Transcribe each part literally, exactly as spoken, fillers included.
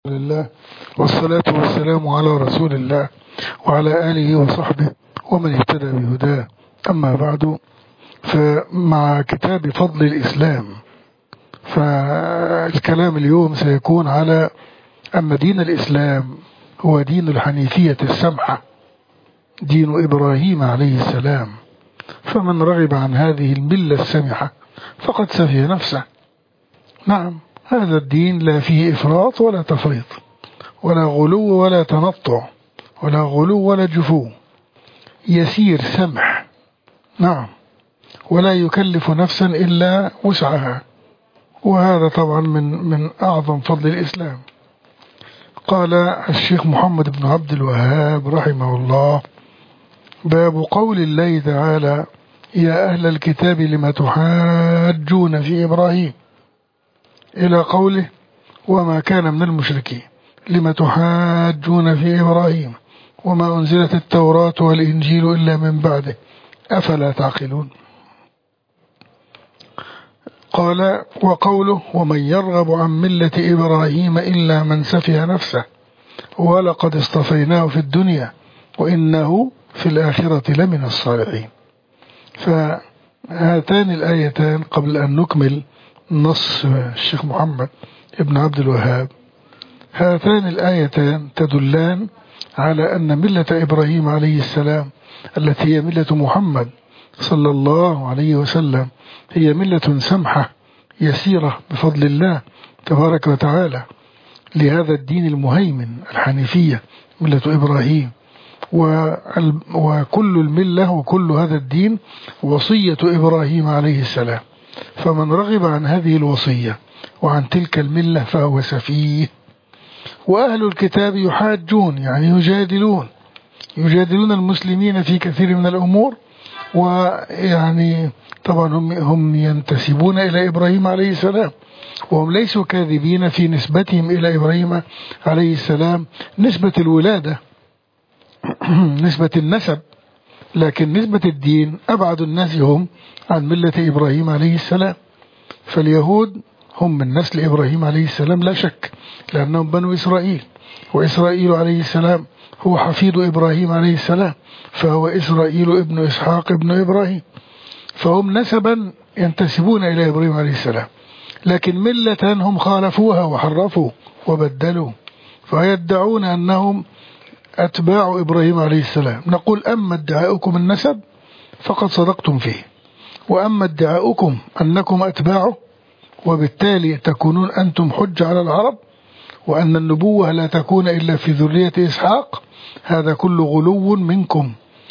لله والصلاة والسلام على رسول الله وعلى آله وصحبه ومن اهتدى بهداه. أما بعد، فمع كتاب فضل الإسلام، فالكلام اليوم سيكون على أن دين الإسلام هو دين الحنيفية السمحة، دين إبراهيم عليه السلام. فمن رغب عن هذه الملة السمحة فقد سفه نفسه. نعم، هذا الدين لا فيه إفراط ولا تفريط، ولا غلو ولا تنطع، ولا غلو ولا جفو، يسير سمح. نعم، ولا يكلف نفسا إلا وسعها، وهذا طبعا من من أعظم فضل الإسلام. قال الشيخ محمد بن عبد الوهاب رحمه الله: باب قول الله تعالى: يا أهل الكتاب لم تحاجون في إبراهيم، إلى قوله: وما كان من المشركين، لم تحاجون في إبراهيم وما أنزلت التوراة والإنجيل إلا من بعده أفلا تعقلون. قال: وقوله: ومن يرغب عن ملة إبراهيم إلا من سفه نفسه ولقد اصطفيناه في الدنيا وإنه في الآخرة لمن الصالحين. فهاتان الآيتان قبل أن نكمل نص الشيخ محمد ابن عبد الوهاب، هاتان الآيتان تدلان على أن ملة إبراهيم عليه السلام التي هي ملة محمد صلى الله عليه وسلم هي ملة سمحة يسيرة بفضل الله تبارك وتعالى لهذا الدين المهيمن الحنيفية ملة إبراهيم. وكل الملة وكل هذا الدين وصية إبراهيم عليه السلام، فمن رغب عن هذه الوصية وعن تلك الملة فهو سفيه. وأهل الكتاب يحاجون، يعني يجادلون يجادلون المسلمين في كثير من الأمور، ويعني طبعا هم, هم ينتسبون إلى إبراهيم عليه السلام، وهم ليسوا كاذبين في نسبتهم إلى إبراهيم عليه السلام نسبة الولادة نسبة النسب، لكن نسبة الدين أبعد الناس هم عن ملة إبراهيم عليه السلام. فاليهود هم من نسل إبراهيم عليه السلام لا شك، لأنهم بنو إسرائيل، وإسرائيل عليه السلام هو حفيد إبراهيم عليه السلام، فهو إسرائيل ابن إسحاق ابن إبراهيم، فهم نسبا ينتسبون إلى إبراهيم عليه السلام، لكن ملة هم خالفوها وحرفوا وبدلوا، فيدعون أنهم أتباع إبراهيم عليه السلام. نقول: أما ادعاؤكم النسب فقد صدقتم فيه، وأما ادعاؤكم أنكم أتباعه وبالتالي تكونون أنتم حجة على العرب، وأن النبوة لا تكون إلا في ذرية إسحاق، هذا كل غلو منكم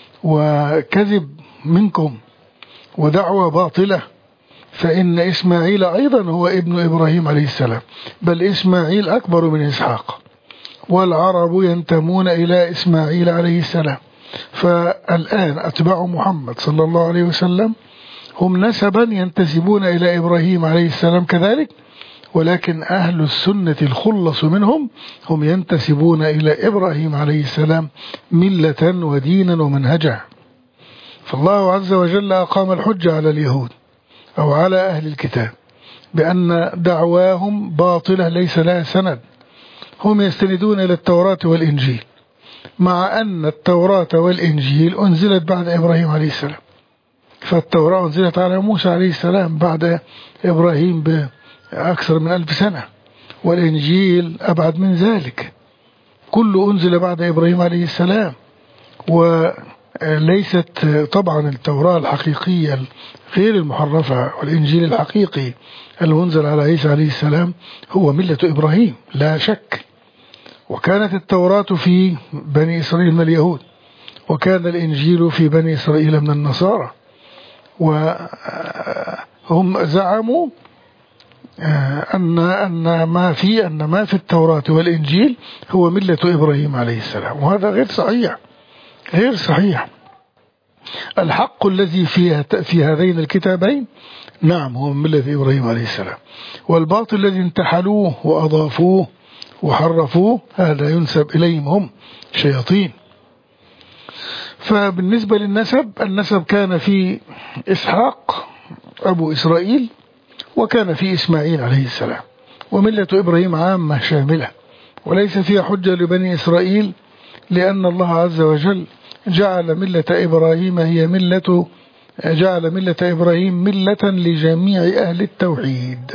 وكذب منكم ودعوة باطلة. فإن إسماعيل أيضا هو ابن إبراهيم عليه السلام، بل إسماعيل أكبر من إسحاق، والعرب ينتمون إلى إسماعيل عليه السلام. فالآن أتباع محمد صلى الله عليه وسلم هم نسبا ينتسبون إلى إبراهيم عليه السلام كذلك، ولكن أهل السنة الخلص منهم هم ينتسبون إلى إبراهيم عليه السلام ملة ودينا ومنهجا. فالله عز وجل أقام الحجة على اليهود أو على أهل الكتاب بأن دعواهم باطلة ليس لها سند. هم يستندون إلى التوراة والإنجيل، مع أن التوراة والإنجيل أنزلت بعد إبراهيم عليه السلام، فالتوراة أنزلت على موسى عليه السلام بعد إبراهيم بأكثر من ألف سنة، والإنجيل أبعد من ذلك، كله أنزل بعد إبراهيم عليه السلام. وليست طبعا التوراة الحقيقية غير المحرفة، والإنجيل الحقيقي المنزل على عيسى عليه السلام هو ملة إبراهيم لا شك. وكانت التوراة في بني إسرائيل من اليهود، وكان الإنجيل في بني إسرائيل من النصارى، وهم زعموا أن أن ما في أن ما في التوراة والإنجيل هو ملة إبراهيم عليه السلام، وهذا غير صحيح غير صحيح. الحق الذي في في هذين الكتابين نعم هو ملة إبراهيم عليه السلام، والباطل الذي انتحلوه وأضافوه وحرفوه هذا ينسب إليهم هم شياطين. فبالنسبة للنسب، النسب كان في إسحاق أبو إسرائيل، وكان في إسماعيل عليه السلام، وملة إبراهيم عامة شاملة، وليس فيها حجة لبني إسرائيل، لأن الله عز وجل جعل ملة إبراهيم هي ملة جعل ملة إبراهيم ملة لجميع أهل التوحيد.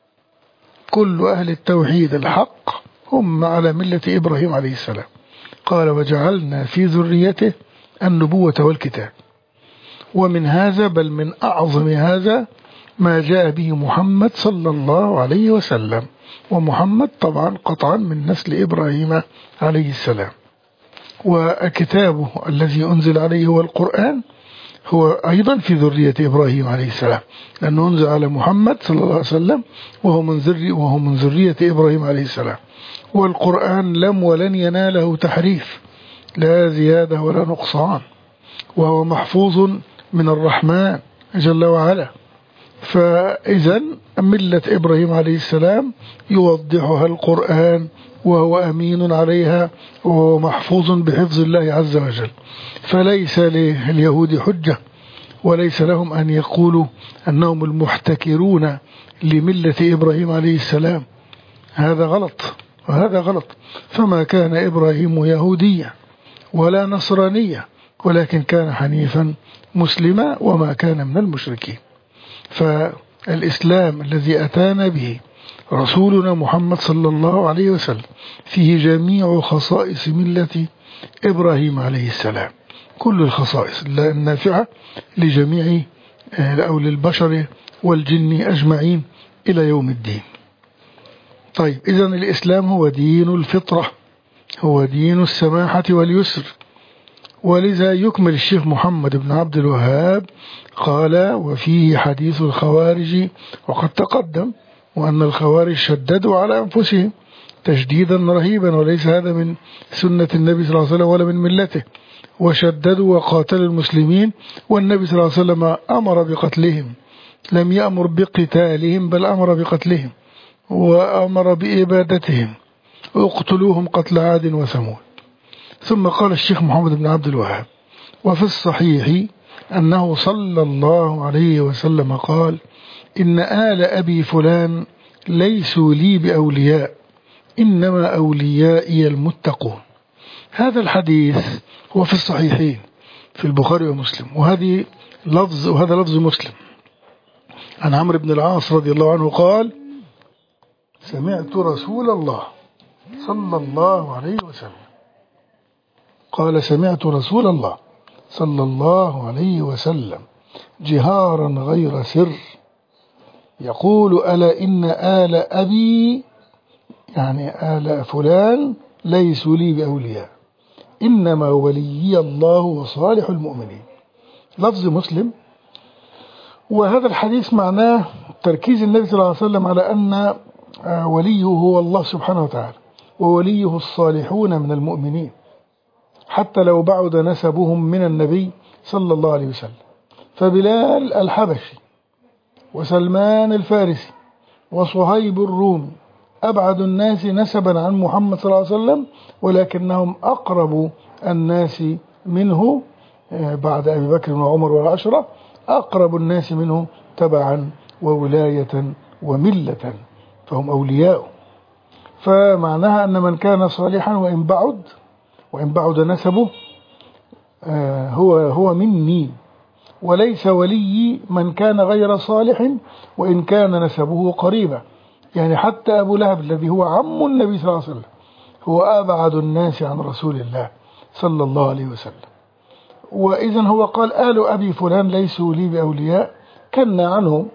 كل أهل التوحيد الحق هم على ملة إبراهيم عليه السلام. قال وجعلنا في ذريته النبوة والكتاب. ومن هذا بل من أعظم هذا ما جاء به محمد صلى الله عليه وسلم، ومحمد طبعا قطعا من نسل إبراهيم عليه السلام. وكتابه الذي أنزل عليه هو القرآن، هو أيضا في ذرية إبراهيم عليه السلام، لأنه أنزل على محمد صلى الله عليه وسلم وهو من ذرية وهو من ذرية إبراهيم عليه السلام. والقرآن لم ولن يناله تحريف، لا زيادة ولا نقصان، وهو محفوظ من الرحمن جل وعلا. فإذا ملة إبراهيم عليه السلام يوضحها القرآن، وهو أمين عليها، وهو محفوظ بحفظ الله عز وجل. فليس لليهود حجة، وليس لهم أن يقولوا أنهم المحتكرون لملة إبراهيم عليه السلام. هذا غلط، وهذا غلط. فما كان إبراهيم يهوديا ولا نصرانيا، ولكن كان حنيفا مسلما وما كان من المشركين. فالإسلام الذي أتانا به رسولنا محمد صلى الله عليه وسلم فيه جميع خصائص ملة إبراهيم عليه السلام، كل الخصائص النافعة لجميع أو للبشر والجن أجمعين إلى يوم الدين. طيب، إذن الإسلام هو دين الفطرة، هو دين السماحة واليسر. ولذا يكمل الشيخ محمد بن عبد الوهاب قال وفيه حديث الخوارج، وقد تقدم وأن الخوارج شددوا على أنفسهم تشديدا رهيبا، وليس هذا من سنة النبي صلى الله عليه وسلم ولا من ملته، وشددوا وقاتلوا المسلمين، والنبي صلى الله عليه وسلم أمر بقتلهم، لم يأمر بقتالهم بل أمر بقتلهم، وأمر بإبادتهم، اقتلوهم قتل عاد وثمود. ثم قال الشيخ محمد بن عبد الوهاب وفي الصحيح أنه صلى الله عليه وسلم قال إن آل أبي فلان ليسوا لي بأولياء، إنما أوليائي المتقون. هذا الحديث هو في الصحيحين في البخاري ومسلم، وهذه لفظ وهذا لفظ مسلم عن عمرو بن العاص رضي الله عنه قال سمعت رسول الله صلى الله عليه وسلم قال سمعت رسول الله صلى الله عليه وسلم جهارا غير سر يقول ألا إن آل أبي، يعني آل فلان، ليسوا لي بأولياء، إنما وليي الله وصالح المؤمنين. لفظ مسلم. وهذا الحديث معناه تركيز النبي صلى الله عليه وسلم على أن وليه هو الله سبحانه وتعالى، ووليه الصالحون من المؤمنين، حتى لو بعد نسبهم من النبي صلى الله عليه وسلم. فبلال الحبشي وسلمان الفارسي وصهيب الرومي أبعد الناس نسبا عن محمد صلى الله عليه وسلم، ولكنهم أقرب الناس منه بعد أبي بكر وعمر والعشرة، أقرب الناس منه تبعا وولاية وملة، فهم أولياء. فمعناها أن من كان صالحا وإن بعد وإن بعد نسبه هو هو مني، وليس ولي من كان غير صالح وإن كان نسبه قريبا. يعني حتى أبو لهب الذي هو عم النبي صلى الله عليه وسلم هو أبعد الناس عن رسول الله صلى الله عليه وسلم. وإذن هو قال آل أبي فلان ليسوا لي بأولياء، كنى عنهم،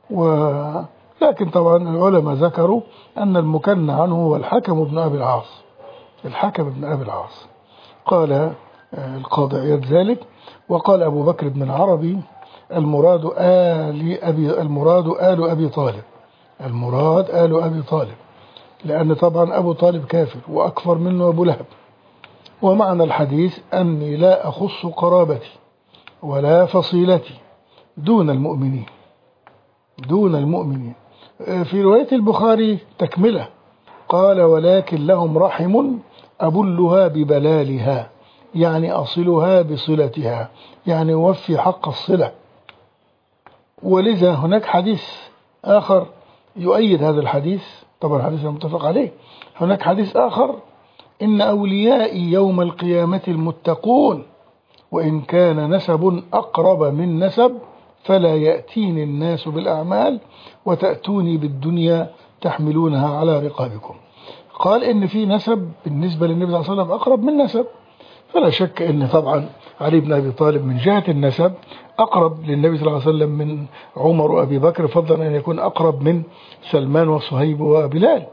ولكن طبعا العلماء ذكروا أن المكنى عنه هو الحكم بن أبي العاص، الحكم بن أبي العاص. قال القاضي عياض ذلك. وقال أبو بكر بن العربي المراد آل أبي المراد آل أبي طالب، المراد آل أبي طالب، لأن طبعا أبو طالب كافر وأكفر منه أبو لهب. ومعنى الحديث أني لا أخص قرابتي ولا فصيلتي دون المؤمنين، دون المؤمنين. في رواية البخاري تكملة قال ولكن لهم رحم أبلها ببلالها، يعني أصلها بصلتها، يعني وفي حق الصلة. ولذا هناك حديث آخر يؤيد هذا الحديث طبعا حديث متفق عليه. هناك حديث آخر: إن أوليائي يوم القيامة المتقون، وإن كان نسب أقرب من نسب فلا يأتيني الناس بالأعمال وتأتوني بالدنيا تحملونها على رقابكم. قال إن في نسب بالنسبة للنبي صلى الله عليه وسلم أقرب من نسب، فلا شك إن طبعا علي بن أبي طالب من جهة النسب أقرب للنبي صلى الله عليه وسلم من عمر وأبي بكر، فضلا أن يكون أقرب من سلمان وصهيب وبلال.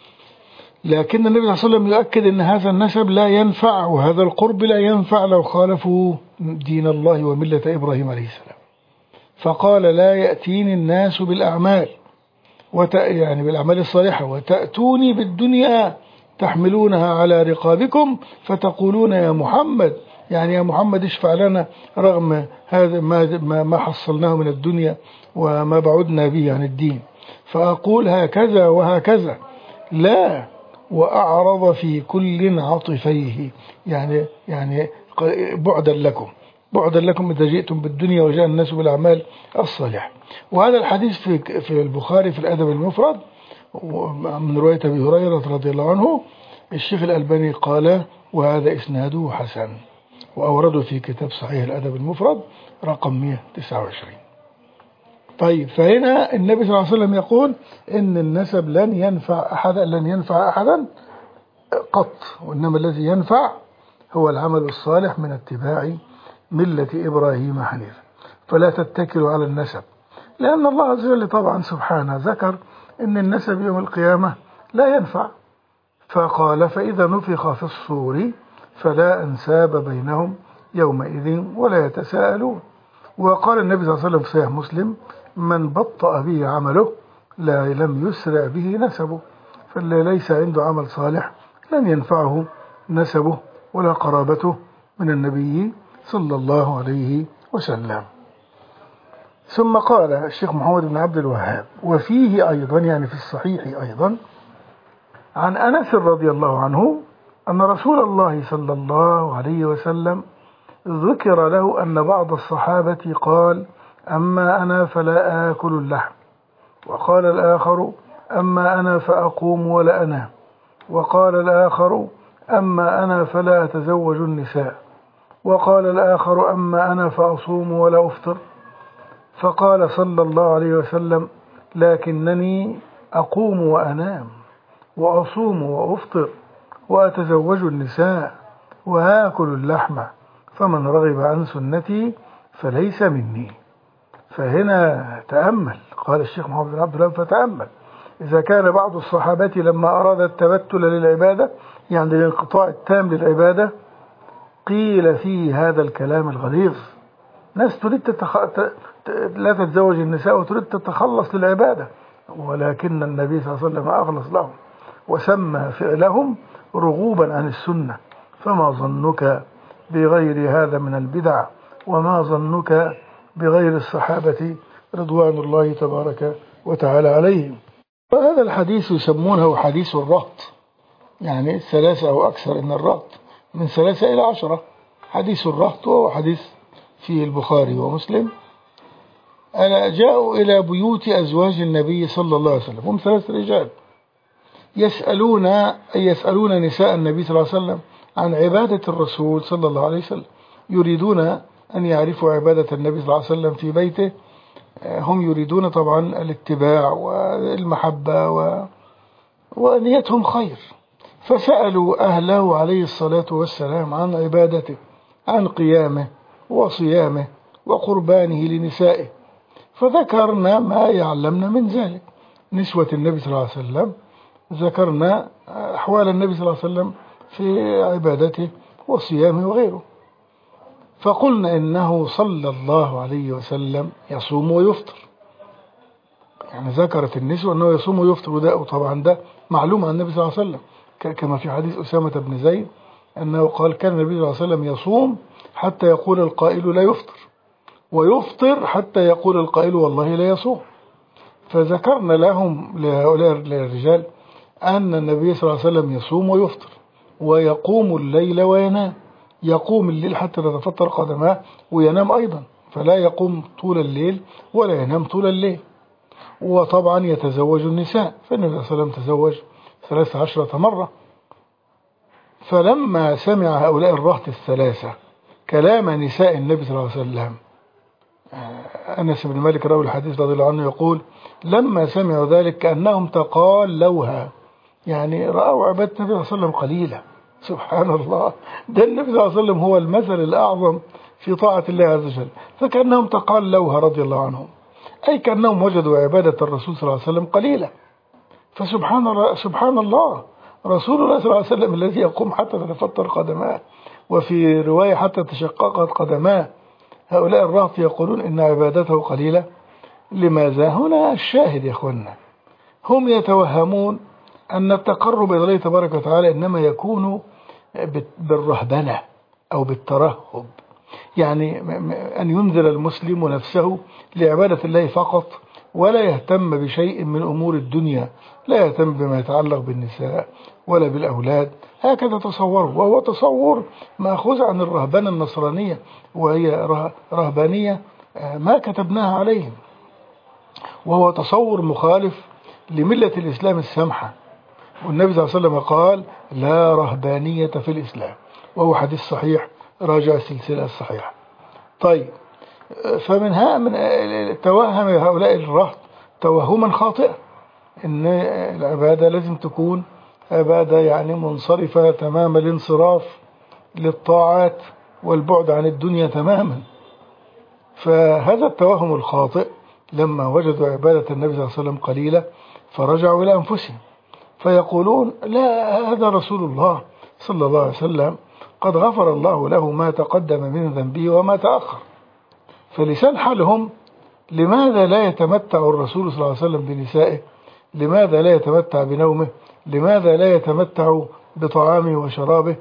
لكن النبي صلى الله عليه وسلم يؤكد أن هذا النسب لا ينفع، وهذا القرب لا ينفع لو خالفوا دين الله وملة إبراهيم عليه السلام. فقال: لا يأتيني الناس بالأعمال وت... يعني بالأعمال الصالحة وتأتوني بالدنيا تحملونها على رقابكم فتقولون يا محمد، يعني يا محمد اشفع لنا رغم هذا ما ما حصلناه من الدنيا وما بعدنا به عن الدين. فأقول هكذا وهكذا، لا، وأعرض في كل عطفيه، يعني يعني بعدا لكم بعدا لكم إذا جئتم بالدنيا وجاء الناس بالأعمال الصالحة. وهذا الحديث في في البخاري في الأدب المفرد من رواية أبي هريرة رضي الله عنه. الشيخ الألباني قال: وهذا إسناده حسن، وأورده في كتاب صحيح الأدب المفرد رقم مئة وتسعة وعشرين. طيب، فهنا النبي صلى الله عليه وسلم يقول إن النسب لن ينفع أحدا لن ينفع أحدا قط، وإنما الذي ينفع هو العمل الصالح من اتباع ملة إبراهيم حنيفا. فلا تتكلوا على النسب، لأن الله عز وجل طبعا سبحانه ذكر إن النسب يوم القيامة لا ينفع، فقال: فإذا نفخ في الصور فلا أنساب بينهم يومئذ ولا يتساءلون. وقال النبي صلى الله عليه وسلم في صحيح مسلم: من بطأ به عمله لا لم يسرع به نسبه. فاللي ليس عنده عمل صالح لن ينفعه نسبه ولا قرابته من النبي صلى الله عليه وسلم. ثم قال الشيخ محمد بن عبد الوهاب: وفيه أيضا، يعني في الصحيح أيضا، عن أنس رضي الله عنه أن رسول الله صلى الله عليه وسلم ذكر له أن بعض الصحابة قال: أما أنا فلا آكل اللحم، وقال الآخر: أما أنا فأقوم ولا أنام، وقال الآخر: أما أنا فلا أتزوج النساء، وقال الآخر: أما أنا فأصوم ولا أفطر. فقال صلى الله عليه وسلم: لكنني أقوم وأنام وأصوم وأفطر وأتزوج النساء وآكل اللحم، فمن رغب عن سنتي فليس مني. فهنا تأمل، قال الشيخ محمد بن عبد الوهاب: فتأمل، إذا كان بعض الصحابة لما أراد التبتل للعبادة، يعني الانقطاع التام للعبادة، قيل فيه هذا الكلام الغليظ. ناس تريد تتخ... لا تتزوج النساء وتريد تتخلص للعبادة، ولكن النبي صلى الله عليه وسلم أخلص لهم وسمى فعلهم رغوبا عن السنة. فما ظنك بغير هذا من البدع، وما ظنك بغير الصحابة رضوان الله تبارك وتعالى عليهم. وهذا الحديث يسمونه حديث الرهط، يعني ثلاثة أو أكثر إن الرهط من ثلاثة إلى عشرة. حديث الرهط وهو حديث في البخاري ومسلم. أنا جاءوا إلى بيوت أزواج النبي صلى الله عليه وسلم، هم ثلاث رجال يسألون أي يسألون نساء النبي صلى الله عليه وسلم عن عبادة الرسول صلى الله عليه وسلم، يريدون أن يعرفوا عبادة النبي صلى الله عليه وسلم في بيته. هم يريدون طبعا الاتباع والمحبة و... ونيتهم خير. فسألوا أهله عليه الصلاة والسلام عن عبادته، عن قيامه وصيامه وقربانه لنسائه، فذكرنا ما يعلمنا من ذلك. نسوة النبي صلى الله عليه وسلم ذكرنا أحوال النبي صلى الله عليه وسلم في عبادته وصيامه وغيره. فقلنا إنه صلى الله عليه وسلم يصوم ويفطر، يعني ذكرت النسوة أنه يصوم ويفطر، وده طبعا ده معلوم عن النبي صلى الله عليه وسلم، كما في حديث أسامة بن زيد أنه قال: كان النبي صلى الله عليه وسلم يصوم حتى يقول القائل لا يفطر، ويفطر حتى يقول القائل والله لا يصوم. فذكرنا لهم لهؤلاء الرجال أن النبي صلى الله عليه وسلم يصوم ويفطر ويقوم الليل وينام، يقوم الليل حتى تتفطر قدماه وينام أيضا، فلا يقوم طول الليل ولا ينام طول الليل. وطبعا يتزوج النساء، فالنبي صلى الله عليه وسلم تزوج ثلاث عشرة مرة. فلما سمع هؤلاء الرهط الثلاثة كلام نساء النبي صلى الله عليه وسلم، أنس بن مالك راوي الحديث رضي الله عنه يقول: لما سمعوا ذلك كأنهم تقالوها، يعني رأوا عبادة النبي صلى الله عليه وسلم قليلة. سبحان الله، ده النبي صلى الله عليه وسلم هو المثل الأعظم في طاعة الله عز وجل، فكأنهم تقالوها رضي الله عنهم، أي كأنهم وجدوا عبادة الرسول صلى الله عليه وسلم قليلة. فسبحان الله سبحان الله رسول الله صلى الله عليه وسلم الذي يقوم حتى تتفطر قدماه، وفي رواية حتى تشققت قدماه، هؤلاء الرهط يقولون إن عبادته قليلة. لماذا؟ هنا الشاهد يا أخوانا، هم يتوهمون أن التقرب إلى الله تبارك وتعالى إنما يكون بالرهبنة أو بالترهب، يعني أن ينزل المسلم نفسه لعبادة الله فقط ولا يهتم بشيء من أمور الدنيا، لا يهتم بما يتعلق بالنساء ولا بالأولاد، هكذا تصوره، وهو تصور مأخوذ عن الرهبنة النصرانية، وهي رهبانية ما كتبناها عليهم، وهو تصور مخالف لملة الإسلام السمحة. والنبي صلى الله عليه وسلم قال: لا رهبانية في الإسلام، وهو حديث صحيح، راجع السلسلة الصحيحة. طيب، فمنها من توهم هؤلاء الرهط توهما خاطئا إن العبادة لازم تكون عبادة يعني منصرفة تمام الانصراف للطاعات والبعد عن الدنيا تماما. فهذا التوهم الخاطئ لما وجدوا عبادة النبي صلى الله عليه وسلم قليلة فرجعوا إلى أنفسهم فيقولون: لا، هذا رسول الله صلى الله عليه وسلم قد غفر الله له ما تقدم من ذنبه وما تأخر. فلسان حالهم: لماذا لا يتمتع الرسول صلى الله عليه وسلم بنسائه؟ لماذا لا يتمتع بنومه؟ لماذا لا يتمتع بطعامه وشرابه؟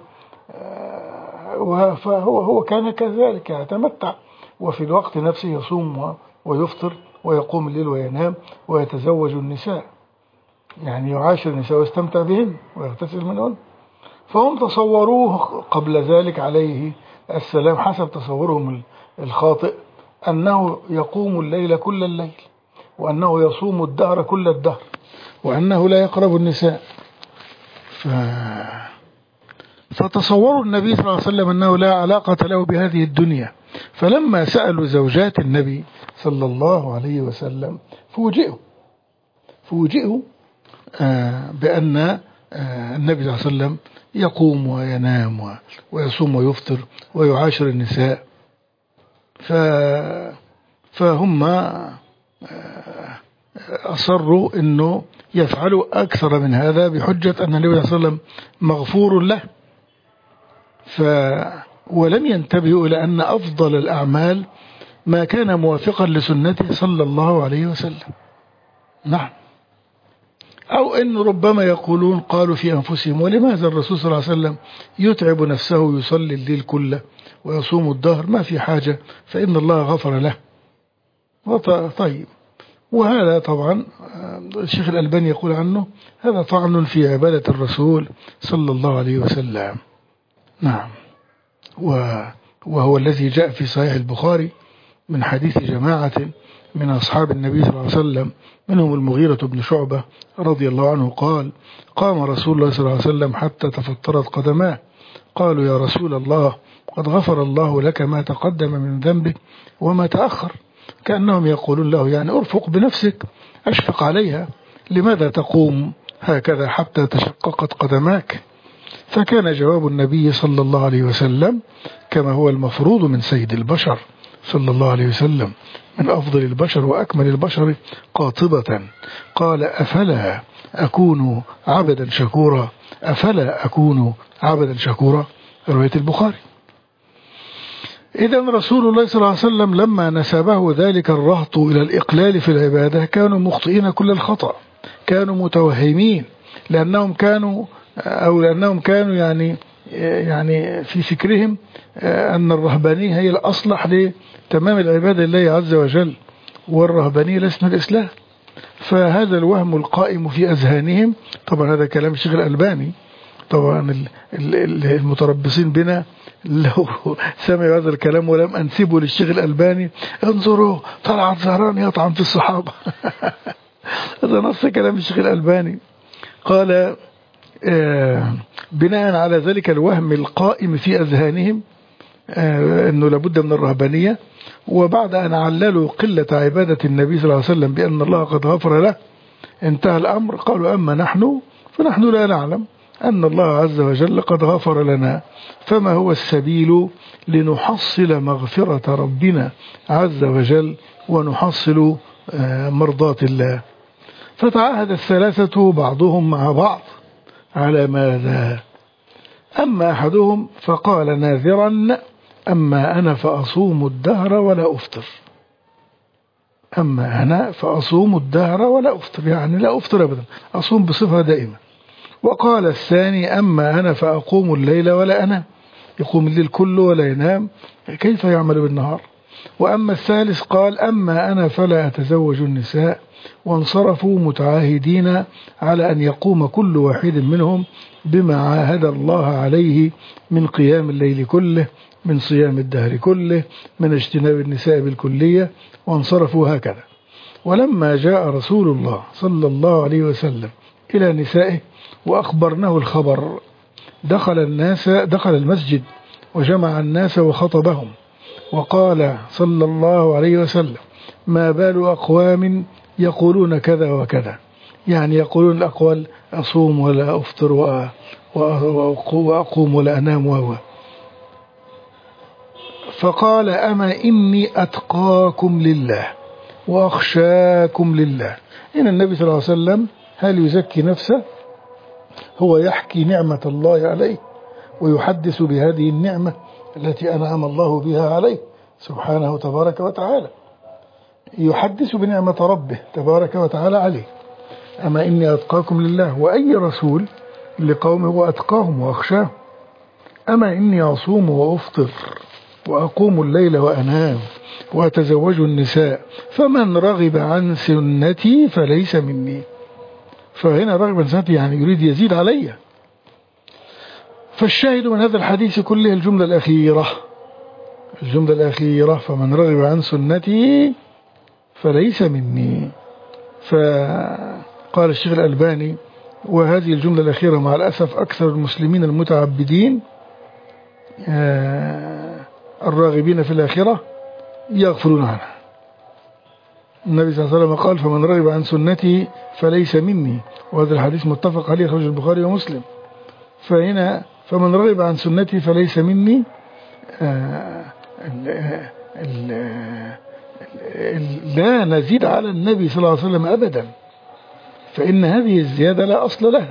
فهو هو كان كذلك يتمتع، وفي الوقت نفسه يصوم ويفطر ويقوم الليل وينام ويتزوج النساء، يعني يعاشر النساء ويستمتع بهن ويغتسل منهن. فهم تصوروه قبل ذلك عليه السلام حسب تصورهم الخاطئ أنه يقوم الليل كل الليل، وأنه يصوم الدهر كل الدهر، وأنه لا يقرب النساء. ف... فتصوروا النبي صلى الله عليه وسلم أنه لا علاقة له بهذه الدنيا. فلما سألوا زوجات النبي صلى الله عليه وسلم فوجئوا فوجئوا آه بأن آه النبي صلى الله عليه وسلم يقوم وينام ويصوم ويفطر ويعاشر النساء. ف... فهم آه أصروا أنه يفعلوا أكثر من هذا بحجة أن النبي صلى الله عليه وسلم مغفور له. ف... ولم ينتبهوا إلى أن أفضل الأعمال ما كان موافقا لسنته صلى الله عليه وسلم. نعم. أو أن ربما يقولون قالوا في أنفسهم: ولماذا الرسول صلى الله عليه وسلم يتعب نفسه يصلي الليل كله ويصوم الدهر؟ ما في حاجة، فإن الله غفر له. طيب، وهذا طبعا الشيخ الألباني يقول عنه: هذا طعن في عبادة الرسول صلى الله عليه وسلم. نعم. وهو الذي جاء في صحيح البخاري من حديث جماعة من أصحاب النبي صلى الله عليه وسلم، منهم المغيرة بن شعبة رضي الله عنه قال: قام رسول الله صلى الله عليه وسلم حتى تفطرت قدماه، قالوا: يا رسول الله، قد غفر الله لك ما تقدم من ذنبك وما تأخر. كأنهم يقولون له: يعني ارفق بنفسك، أشفق عليها، لماذا تقوم هكذا حتى تشققت قدماك؟ فكان جواب النبي صلى الله عليه وسلم كما هو المفروض من سيد البشر صلى الله عليه وسلم، من أفضل البشر وأكمل البشر قاطبة، قال: أفلا أكون عبدا شكورا؟ أفلا أكون عبدا شكورا؟ رواية البخاري. إذن رسول الله صلى الله عليه وسلم لما نسبه ذلك الرهط إلى الإقلال في العبادة كانوا مخطئين كل الخطأ، كانوا متوهمين، لأنهم كانوا أو لأنهم كانوا يعني يعني في فكرهم أن الرهبانية هي الأصلح لتمام العبادة لله عز وجل، والرهبانية ليست من الإسلام. فهذا الوهم القائم في أذهانهم، طبعا هذا كلام الشيخ الألباني، طبعا المتربصين بنا لو سمعوا هذا الكلام ولم أنسبه للشيخ الألباني انظروا طلعت زهران يطعن في الصحابة هذا نص كلام الشيخ الألباني. قال آه بناء على ذلك الوهم القائم في أذهانهم آه أنه لابد من الرهبانية، وبعد أن عللوا قلة عبادة النبي صلى الله عليه وسلم بأن الله قد غفر له، انتهى الأمر قالوا أما نحن فنحن لا نعلم أن الله عز وجل قد غفر لنا، فما هو السبيل لنحصل مغفرة ربنا عز وجل ونحصل مرضاة الله. فتعاهد الثلاثة بعضهم مع بعض على ماذا؟ أما أحدهم فقال ناذرا أما أنا فأصوم الدهر ولا أفطر. أما أنا فأصوم الدهر ولا أفطر، يعني لا أفطر أبدا، أصوم بصفة دائمة. وقال الثاني أما أنا فأقوم الليل ولا أنام، يقوم الليل كله ولا ينام، كيف يعمل بالنهار؟ وأما الثالث قال أما أنا فلا أتزوج النساء، وانصرفوا متعاهدين على أن يقوم كل واحد منهم بما عاهد الله عليه من قيام الليل كله، من صيام الدهر كله، من اجتناب النساء بالكلية، وانصرفوا هكذا. ولما جاء رسول الله صلى الله عليه وسلم إلى نسائه وأخبرناه الخبر، دخل الناس دخل المسجد وجمع الناس وخطبهم، وقال صلى الله عليه وسلم ما بال أقوام يقولون كذا وكذا، يعني يقولون الأقوال أصوم ولا أفطر وأقوم ولا أنام وهو. فقال أما إني أتقاكم لله وأخشاكم لله. إن النبي صلى الله عليه وسلم هل يزكي نفسه؟ هو يحكي نعمة الله عليه ويحدث بهذه النعمة التي أنعم الله بها عليه سبحانه تبارك وتعالى، يحدث بنعمة ربه تبارك وتعالى عليه. أما إني أتقاكم لله، وأي رسول لقومه وأتقاهم وأخشاهم. أما إني أصوم وأفطر وأقوم الليل وأنام وأتزوج النساء، فمن رغب عن سنتي فليس مني. فهنا رغب عن سنتي يعني يريد يزيد علي. فالشاهد من هذا الحديث كله الجملة الأخيرة، الجملة الأخيرة فمن رغب عن سنتي فليس مني. فقال الشيخ الألباني وهذه الجملة الأخيرة مع الأسف أكثر المسلمين المتعبدين الراغبين في الآخرة يغفلون عنها. النبي صلى الله عليه وسلم قال فمن رغب عن سنتي فليس مني، وهذا الحديث متفق عليه خرج البخاري ومسلم. فهنا فمن رغب عن سنتي فليس مني، آه ال ال ال لا نزيد على النبي صلى الله عليه وسلم أبدا، فإن هذه الزيادة لا أصل لها.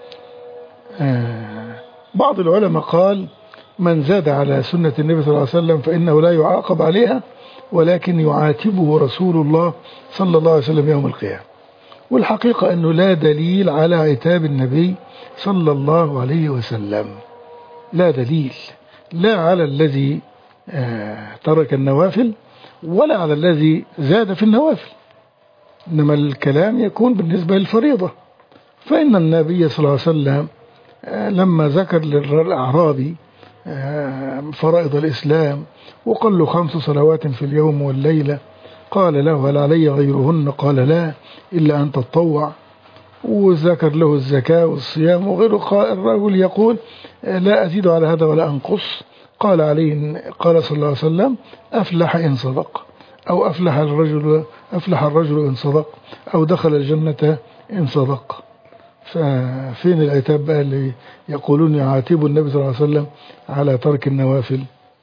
آه بعض العلماء قال من زاد على سنة النبي صلى الله عليه وسلم فإنه لا يعاقب عليها، ولكن يعاتبه رسول الله صلى الله عليه وسلم يوم القيامة. والحقيقة أنه لا دليل على عتاب النبي صلى الله عليه وسلم، لا دليل لا على الذي ترك النوافل ولا على الذي زاد في النوافل، إنما الكلام يكون بالنسبة للفريضة. فإن النبي صلى الله عليه وسلم لما ذكر للأعرابي فرائض الإسلام وقال له خمس صلوات في اليوم والليلة، قال له هل علي غيرهن؟ قال لا إلا أن تطوع. وذكر له الزكاة والصيام وغيره. الرجل يقول لا أزيد على هذا ولا أنقص. قال عليه قال صلى الله عليه وسلم أفلح إن صدق، أو أفلح الرجل أفلح الرجل إن صدق، أو دخل الجنة إن صدق. ففين العتاب بقى اللي يقولون يعاتب النبي صلى الله عليه وسلم على ترك النوافل؟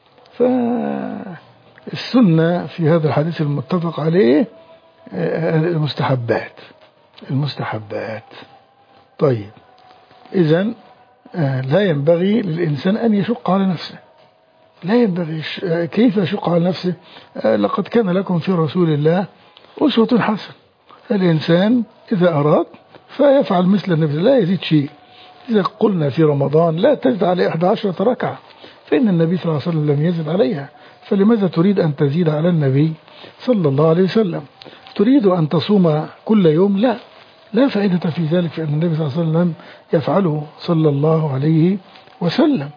فالسنة في هذا الحديث المتفق عليه المستحبات المستحبات طيب، إذن لا ينبغي للإنسان أن يشق على نفسه، لا ينبغي. كيف يشق على نفسه؟ لقد كان لكم في رسول الله أسوة حسنة. الإنسان إذا أراد فيفعل مثل النبي، لا يزيد شيء. إذا قلنا في رمضان لا تزد على إحدى عشرة ركعة، فإن النبي صلى الله عليه وسلم لم يزد عليها، فلماذا تريد أن تزيد على النبي صلى الله عليه وسلم؟ تريد أن تصوم كل يوم؟ لا لا فائدة في ذلك، فإن النبي صلى الله عليه وسلم يفعله صلى الله عليه وسلم.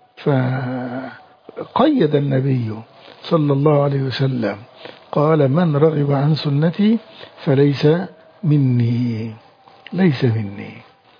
فقيد النبي صلى الله عليه وسلم قال من رغب عن سنتي فليس مني ليس مني.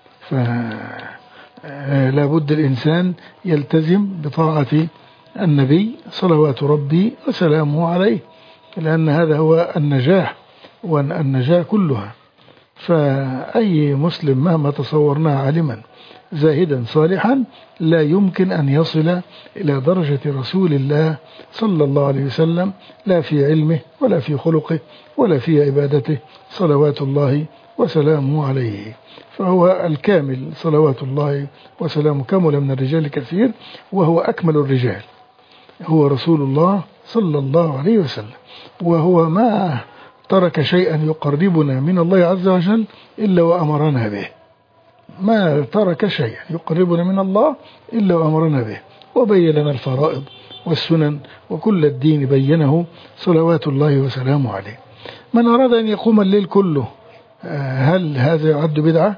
فلا بد الإنسان يلتزم بطاعة النبي صلوات ربي وسلامه عليه، لأن هذا هو النجاح والنجاة كلها. فأي مسلم مهما تصورناه عالما زاهدا صالحا لا يمكن أن يصل إلى درجة رسول الله صلى الله عليه وسلم، لا في علمه ولا في خلقه ولا في عبادته صلوات الله وسلامه عليه. فهو الكامل صلوات الله وسلامه، كمل من الرجال كثير وهو أكمل الرجال، هو رسول الله صلى الله عليه وسلم. وهو ما ترك شيئا يقربنا من الله عز وجل إلا وأمرنا به، ما ترك شيئا يقربنا من الله إلا وأمرنا به، وبين لنا الفرائض والسنن وكل الدين بينه صلوات الله وسلامه عليه. من أراد أن يقوم الليل كله، هل هذا يعد بدعة؟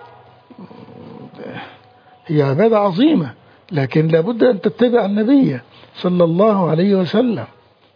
هي عبادة عظيمة، لكن لابد أن تتبع النبي صلى الله عليه وسلم.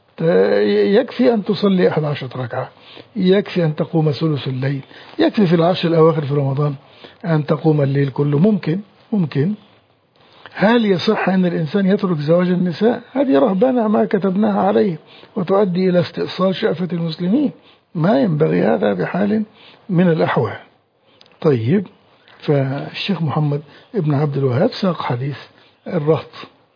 يكفي أن تصلي أحد عشر ركعة، يكفي أن تقوم ثلث الليل، يكفي في العشر الأواخر في رمضان أن تقوم الليل كله. ممكن ممكن هل يصح أن الإنسان يترك زواج النساء؟ هذه رهبانة ما كتبناها عليه وتؤدي إلى استئصال شأفة المسلمين، ما ينبغي هذا بحال من الأحوال. طيب، فالشيخ محمد ابن عبد الوهاب ساق حديث الرهط،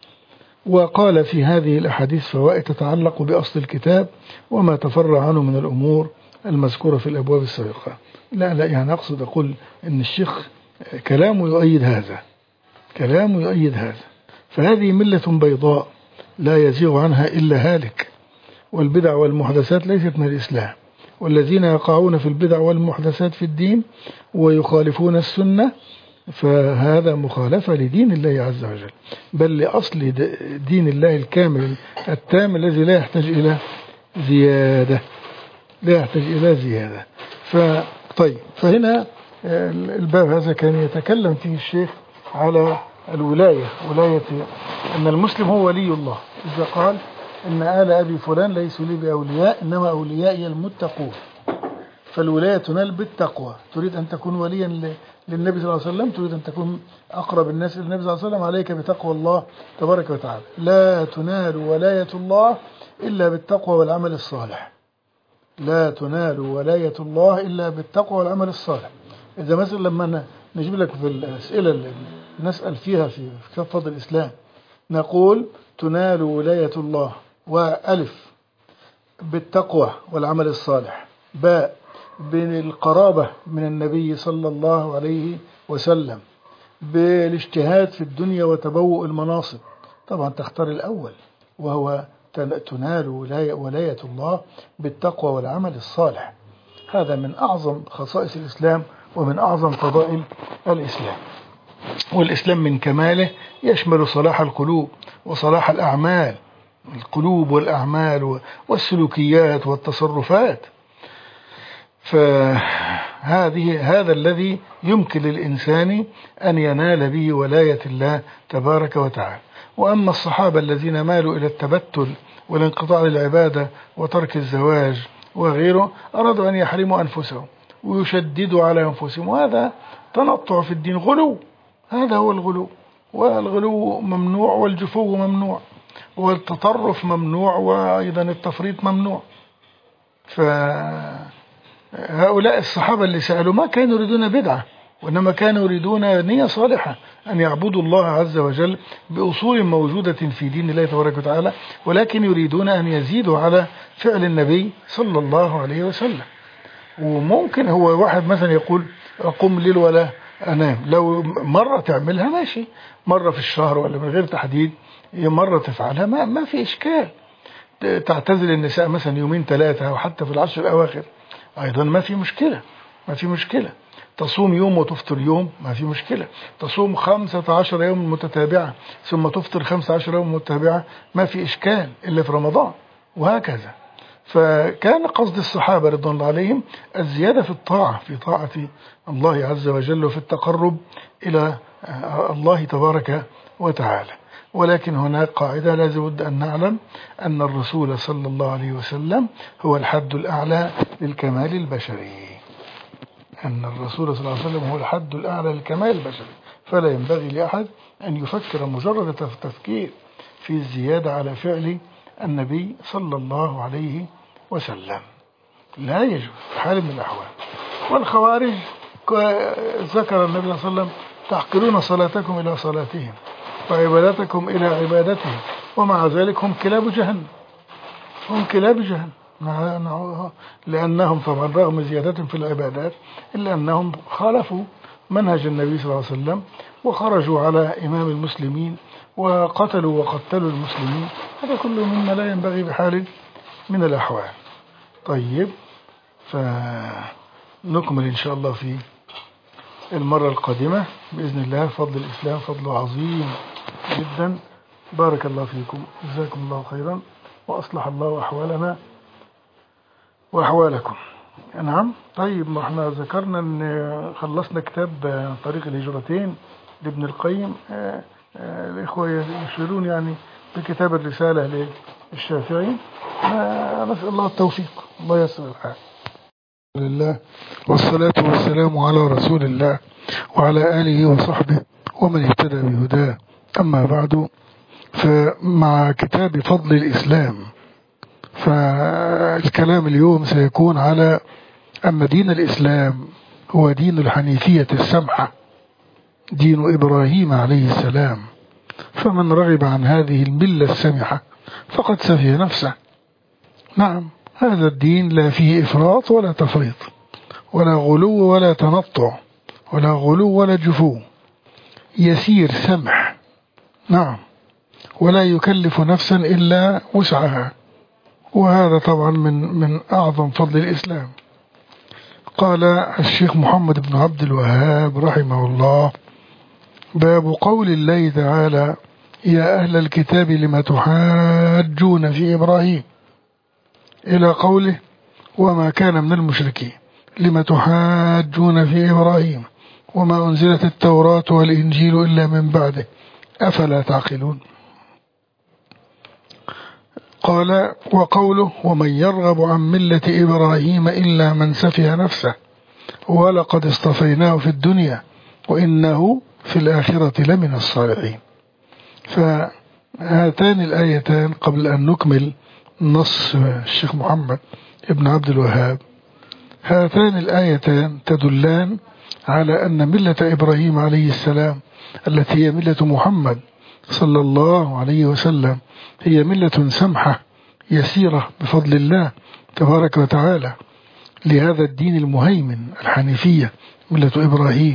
وقال في هذه الأحاديث فوائد تتعلق بأصل الكتاب وما تفرع عنه من الأمور المذكورة في الأبواب السابقة. لا لا يعني أقصد أقول أن الشيخ كلامه يؤيد هذا، كلامه يؤيد هذا. فهذه ملة بيضاء لا يزيغ عنها إلا هالك، والبدع والمحدثات ليست من الإسلام، والذين يقعون في البدع والمحدثات في الدين ويخالفون السنة فهذا مخالفة لدين الله عز وجل، بل لأصل دين الله الكامل التام الذي لا يحتاج إلى زيادة، لا يحتاج إلى زيادة. فطيب، فهنا الباب هذا كان يتكلم فيه الشيخ على الولاية، ولاية أن المسلم هو ولي الله، إذا قال إن آل أبي فلان ليسوا لي بأولياء إنما أوليائي المتقون. فالولاية تنال بالتقوى. تريد أن تكون وليا للنبي صلى الله عليه وسلم، تريد أن تكون أقرب الناس للنبي صلى الله عليه وسلم، عليك بتقوى الله تبارك وتعالى. لا تنال ولاية الله إلا بالتقوى والعمل الصالح، لا تنال ولاية الله إلا بالتقوى والعمل الصالح. إذا مثلا لما نجيب لك في الأسئلة اللي نسأل فيها في كتاب فضل الإسلام نقول تنال ولاية الله وألف بالتقوى والعمل الصالح، باء بالقرابة من النبي صلى الله عليه وسلم، بالاجتهاد في الدنيا وتبوء المناصب. طبعا تختار الأول وهو تنال ولاية الله بالتقوى والعمل الصالح. هذا من أعظم خصائص الإسلام ومن أعظم فضائل الإسلام. والإسلام من كماله يشمل صلاح القلوب وصلاح الأعمال، القلوب والأعمال والسلوكيات والتصرفات. فهذه هذا الذي يمكن للإنسان أن ينال به ولاية الله تبارك وتعالى. وأما الصحابة الذين مالوا إلى التبتل والانقطاع للعبادة وترك الزواج وغيره أرادوا أن يحرموا أنفسهم ويشددوا على أنفسهم، وهذا تنطع في الدين، غلو، هذا هو الغلو. والغلو ممنوع والجفو ممنوع والتطرف ممنوع وأيضا التفريط ممنوع. فهؤلاء الصحابة اللي سألوا ما كانوا يريدون بدعة، وإنما كانوا يريدون نية صالحة أن يعبدوا الله عز وجل بأصول موجودة في دين الله تبارك وتعالى، ولكن يريدون أن يزيدوا على فعل النبي صلى الله عليه وسلم. وممكن هو واحد مثلا يقول أقوم ليل ولا أنام، لو مرة تعملها ماشي، مرة في الشهر ولا من غير تحديد، مرة تفعلها ما, ما في إشكال. تعتزل النساء مثلا يومين ثلاثة أو حتى في العشر الأواخر أيضا ما في مشكلة، ما في مشكلة. تصوم يوم وتفطر يوم ما في مشكلة. تصوم خمسة عشر يوم متتابعة ثم تفطر خمسة عشر يوم متتابعة ما في إشكال إلا في رمضان، وهكذا. فكان قصد الصحابة رضوان الله عليهم الزيادة في الطاعة، في طاعة الله عز وجل وفي التقرب إلى الله تبارك وتعالى. ولكن هناك قاعدة لازم بد أن نعلم أن الرسول صلى الله عليه وسلم هو الحد الأعلى للكمال البشري. أن الرسول صلى الله عليه وسلم هو الحد الأعلى للكمال البشري، فلا ينبغي لأحد أن يفكر مجرد تفكير في الزيادة على فعل النبي صلى الله عليه وسلم، لا يجوز في حال من الأحوال. والخوارج ذكر النبي صلى الله عليه وسلم تحقرون صلاتكم إلى صلاتهم وعبادتكم إلى عبادتهم، ومع ذلك هم كلاب جهنم، هم كلاب جهنم، لأنهم طبعا رغم زيادتهم في العبادات إلا أنهم خالفوا منهج النبي صلى الله عليه وسلم وخرجوا على إمام المسلمين وقتلوا وقتلوا المسلمين. هذا كله مما لا ينبغي بحال من الأحوال. طيب، فنكمل إن شاء الله في المرة القادمة بإذن الله. فضل الإسلام فضل عظيم جدا. بارك الله فيكم، جزاكم الله خيرا، وأصلح الله أحوالنا وأحوالكم. نعم. طيب، ما احنا ذكرنا ان خلصنا كتاب طريق الهجرتين لابن القيم. الإخوة يشيرون يعني بكتاب الرسالة للشافعي. نسأل الله التوفيق، الله يسر الحال. لله والصلاة والسلام على رسول الله وعلى آله وصحبه ومن اهتدى بهداه. أما بعد، فمع كتاب فضل الإسلام، فالكلام اليوم سيكون على أن دين الإسلام هو دين الحنيفية السمحة، دين إبراهيم عليه السلام. فمن رغب عن هذه الملة السمحة فقد سفه نفسه. نعم، هذا الدين لا فيه إفراط ولا تفريط، ولا غلو ولا تنطع، ولا غلو ولا جفو، يسير سمح. نعم، ولا يكلف نفسا إلا وسعها، وهذا طبعا من من أعظم فضل الإسلام. قال الشيخ محمد بن عبد الوهاب رحمه الله: باب قول الله تعالى: يا أهل الكتاب لم تحاجون في إبراهيم، إلى قوله: وما كان من المشركين، لم تحاجون في إبراهيم وما أنزلت التوراة والإنجيل إلا من بعده أفلا تعقلون. قال: وقوله: ومن يرغب عن ملة إبراهيم إلا من سفه نفسه ولقد اصطفيناه في الدنيا وإنه في الآخرة لمن الصالحين. فهاتان الآيتان قبل أن نكمل نص الشيخ محمد ابن عبد الوهاب، هاتان الآيتان تدلان على أن ملة إبراهيم عليه السلام التي هي ملة محمد صلى الله عليه وسلم هي ملة سمحة يسيرة بفضل الله تبارك وتعالى لهذا الدين المهيمن الحنيفية ملة إبراهيم.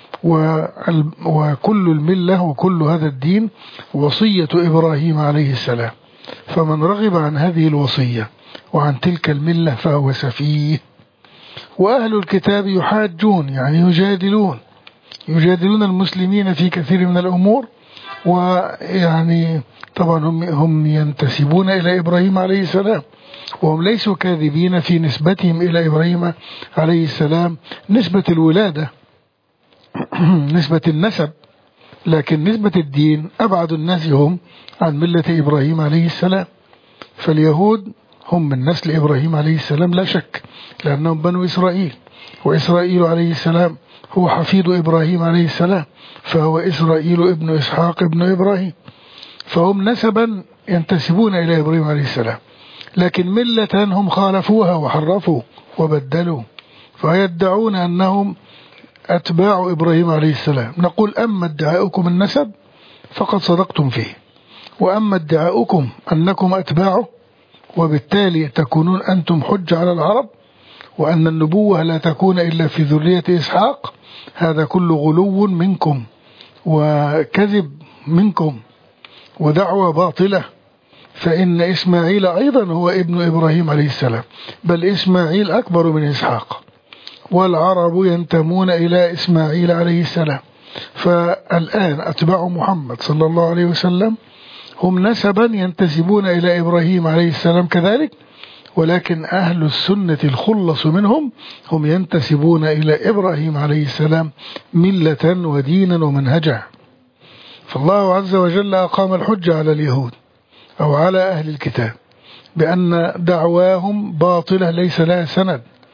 وكل الملة وكل هذا الدين وصية إبراهيم عليه السلام، فمن رغب عن هذه الوصية وعن تلك الملة فهو سفيه. وأهل الكتاب يحاجون يعني يجادلون يجادلون المسلمين في كثير من الأمور، ويعني طبعا هم, هم ينتسبون إلى إبراهيم عليه السلام، وهم ليسوا كاذبين في نسبتهم إلى إبراهيم عليه السلام نسبة الولادة نسبة النسب، لكن نسبة الدين أبعد الناس هم عن ملة إبراهيم عليه السلام. فاليهود هم من نسل إبراهيم عليه السلام لا شك، لأنهم بنو إسرائيل، وإسرائيل عليه السلام هو حفيد إبراهيم عليه السلام، فهو إسرائيل ابن إسحاق ابن إبراهيم، فهم نسبا ينتسبون إلى إبراهيم عليه السلام، لكن ملة هم خالفوها وحرفوا وبدلوا، فيدعون أنهم أتباع إبراهيم عليه السلام. نقول: أما ادعاؤكم النسب فقد صدقتم فيه، وأما ادعاؤكم أنكم أتباعه وبالتالي تكونون أنتم حجة على العرب، وأن النبوة لا تكون إلا في ذرية إسحاق، هذا كل غلو منكم وكذب منكم ودعوة باطلة. فإن إسماعيل أيضا هو ابن إبراهيم عليه السلام، بل إسماعيل أكبر من إسحاق، والعرب ينتمون إلى إسماعيل عليه السلام. فالآن أتباع محمد صلى الله عليه وسلم هم نسبا ينتسبون إلى إبراهيم عليه السلام كذلك، ولكن أهل السنة الخلص منهم هم ينتسبون إلى إبراهيم عليه السلام ملة ودينا ومنهجا. فالله عز وجل أقام الحجة على اليهود أو على أهل الكتاب بأن دعواهم باطلة ليس لها سند،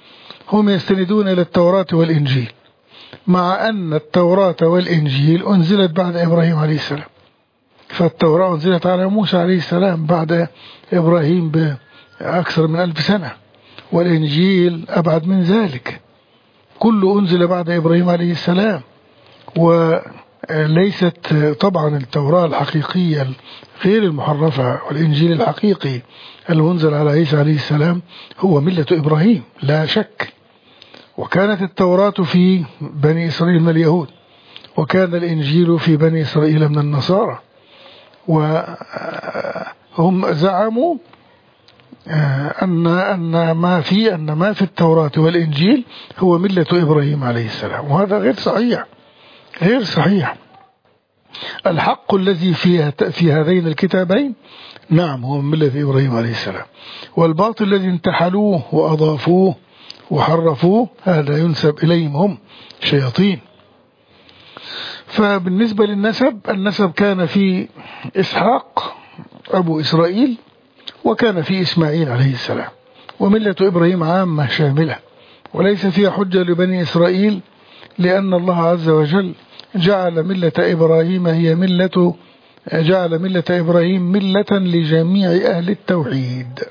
هم يستندون إلى التوراة والإنجيل، مع أن التوراة والإنجيل أنزلت بعد إبراهيم عليه السلام. فالتوراة أنزلت على موسى عليه السلام بعد إبراهيم بأكثر من ألف سنة، والإنجيل أبعد من ذلك، كله أنزل بعد إبراهيم عليه السلام. وليست طبعا التوراة الحقيقية غير المحرفة، والإنجيل الحقيقي المنزل على عيسى عليه السلام هو ملة إبراهيم لا شك. وكانت التوراة في بني إسرائيل من اليهود، وكان الإنجيل في بني إسرائيل من النصارى، وهم زعموا أن أن ما في أن ما في التوراة والإنجيل هو ملة إبراهيم عليه السلام، وهذا غير صحيح غير صحيح. الحق الذي في في هذين الكتابين نعم هو ملة إبراهيم عليه السلام، والباطل الذي انتحلوه وأضافوه وحرفوه هذا ينسب إليهم هم شياطين. فبالنسبة للنسب، النسب كان في إسحاق أبو إسرائيل، وكان في إسماعيل عليه السلام، وملة إبراهيم عامة شاملة وليس فيها حجة لبني إسرائيل، لأن الله عز وجل جعل ملة إبراهيم هي ملة جعل ملة إبراهيم ملة لجميع أهل التوحيد،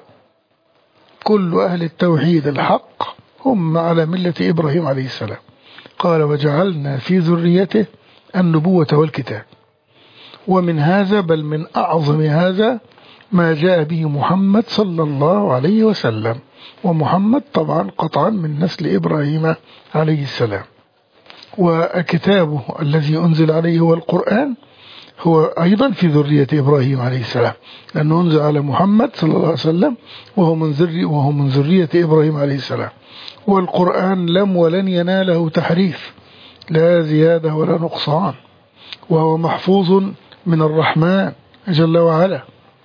كل أهل التوحيد الحق هم على ملة إبراهيم عليه السلام. قال وجعلنا في ذريته النبوة والكتاب. ومن هذا بل من أعظم هذا ما جاء به محمد صلى الله عليه وسلم، ومحمد طبعا قطعا من نسل إبراهيم عليه السلام. وكتابه الذي أنزل عليه هو القرآن، هو أيضا في ذرية إبراهيم عليه السلام، لأنه أنزل على محمد صلى الله عليه وسلم وهو من ذرية وهو من ذرية إبراهيم عليه السلام. والقرآن لم ولن يناله تحريف، لا زيادة ولا نقصان، وهو محفوظ من الرحمن جل وعلا.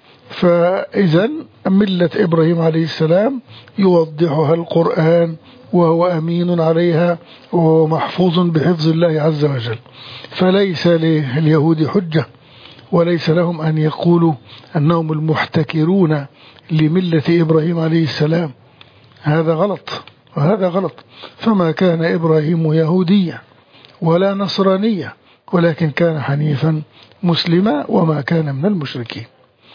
فإذا ملة إبراهيم عليه السلام يوضحها القرآن، وهو أمين عليها، وهو محفوظ بحفظ الله عز وجل. فليس لليهود حجة، وليس لهم أن يقولوا أنهم المحتكرون لملة إبراهيم عليه السلام، هذا غلط وهذا غلط. فما كان إبراهيم يهوديا ولا نصرانيا، ولكن كان حنيفا مسلما وما كان من المشركين.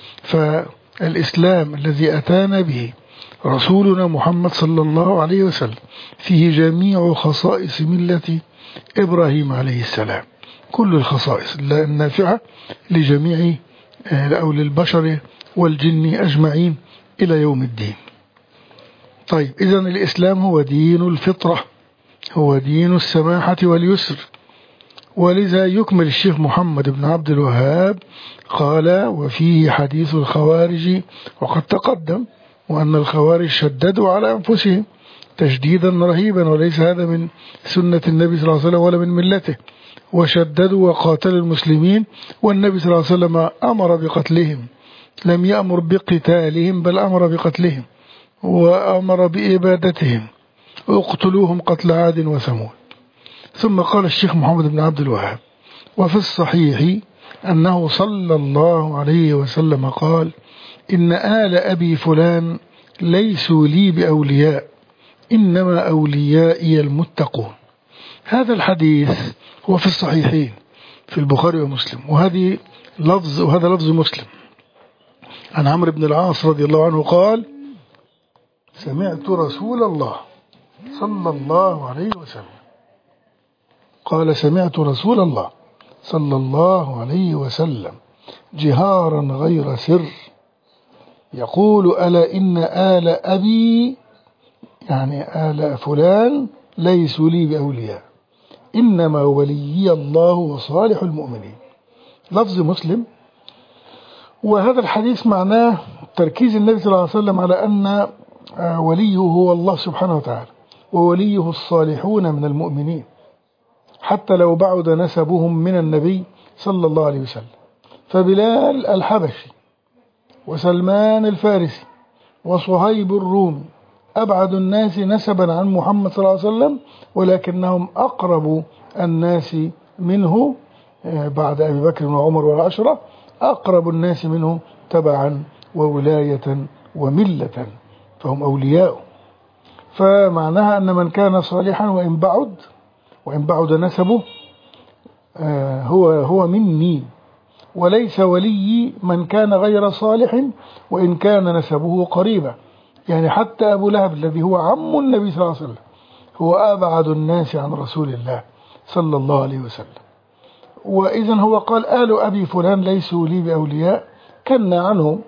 فالإسلام الذي أتانا به رسولنا محمد صلى الله عليه وسلم فيه جميع خصائص ملة إبراهيم عليه السلام، كل الخصائص النافعة لجميع أو للبشر والجن أجمعين إلى يوم الدين. طيب، إذن الإسلام هو دين الفطرة، هو دين السماحة واليسر. ولذا يكمل الشيخ محمد بن عبد الوهاب قال وفيه حديث الخوارج وقد تقدم، وأن الخوارج شددوا على أنفسهم تشديدا رهيبا، وليس هذا من سنة النبي صلى الله عليه وسلم ولا من ملته، وشددوا وقاتلوا المسلمين، والنبي صلى الله عليه وسلم أمر بقتلهم، لم يأمر بقتالهم بل أمر بقتلهم، وأمر بإبادتهم، اقتلوهم قتل عاد وثمود. ثم قال الشيخ محمد بن عبد الوهاب وفي الصحيح أنه صلى الله عليه وسلم قال إن آل أبي فلان ليسوا لي بأولياء، إنما أوليائي المتقون. هذا الحديث هو في الصحيحين في البخاري ومسلم، وهذه لفظ وهذا لفظ مسلم عن عمرو بن العاص رضي الله عنه قال سمعت رسول الله صلى الله عليه وسلم قال سمعت رسول الله صلى الله عليه وسلم جهارا غير سر يقول ألا إن آل أبي يعني آل فلان ليسوا لي بأولياء، إنما وليي الله وصالح المؤمنين. لفظ مسلم. وهذا الحديث معناه تركيز النبي صلى الله عليه وسلم على أن وليه هو الله سبحانه وتعالى، ووليه الصالحون من المؤمنين، حتى لو بعد نسبهم من النبي صلى الله عليه وسلم. فبلال الحبشي وسلمان الفارسي وصهيب الرومي أبعد الناس نسبا عن محمد صلى الله عليه وسلم، ولكنهم أقرب الناس منه بعد أبي بكر وعمر والعشرة، أقرب الناس منه تبعا وولاية وملة، فهم أولياء. فمعناها أن من كان صالحا وإن بعد وإن بعد نسبه هو هو مني، وليس ولي من كان غير صالح وإن كان نسبه قريبا. يعني حتى أبو لهب الذي هو عم النبي صلى الله عليه وسلم هو أبعد الناس عن رسول الله صلى الله عليه وسلم. وإذا هو قال آل أبي فلان ليسوا لي بأولياء، كنا عنه.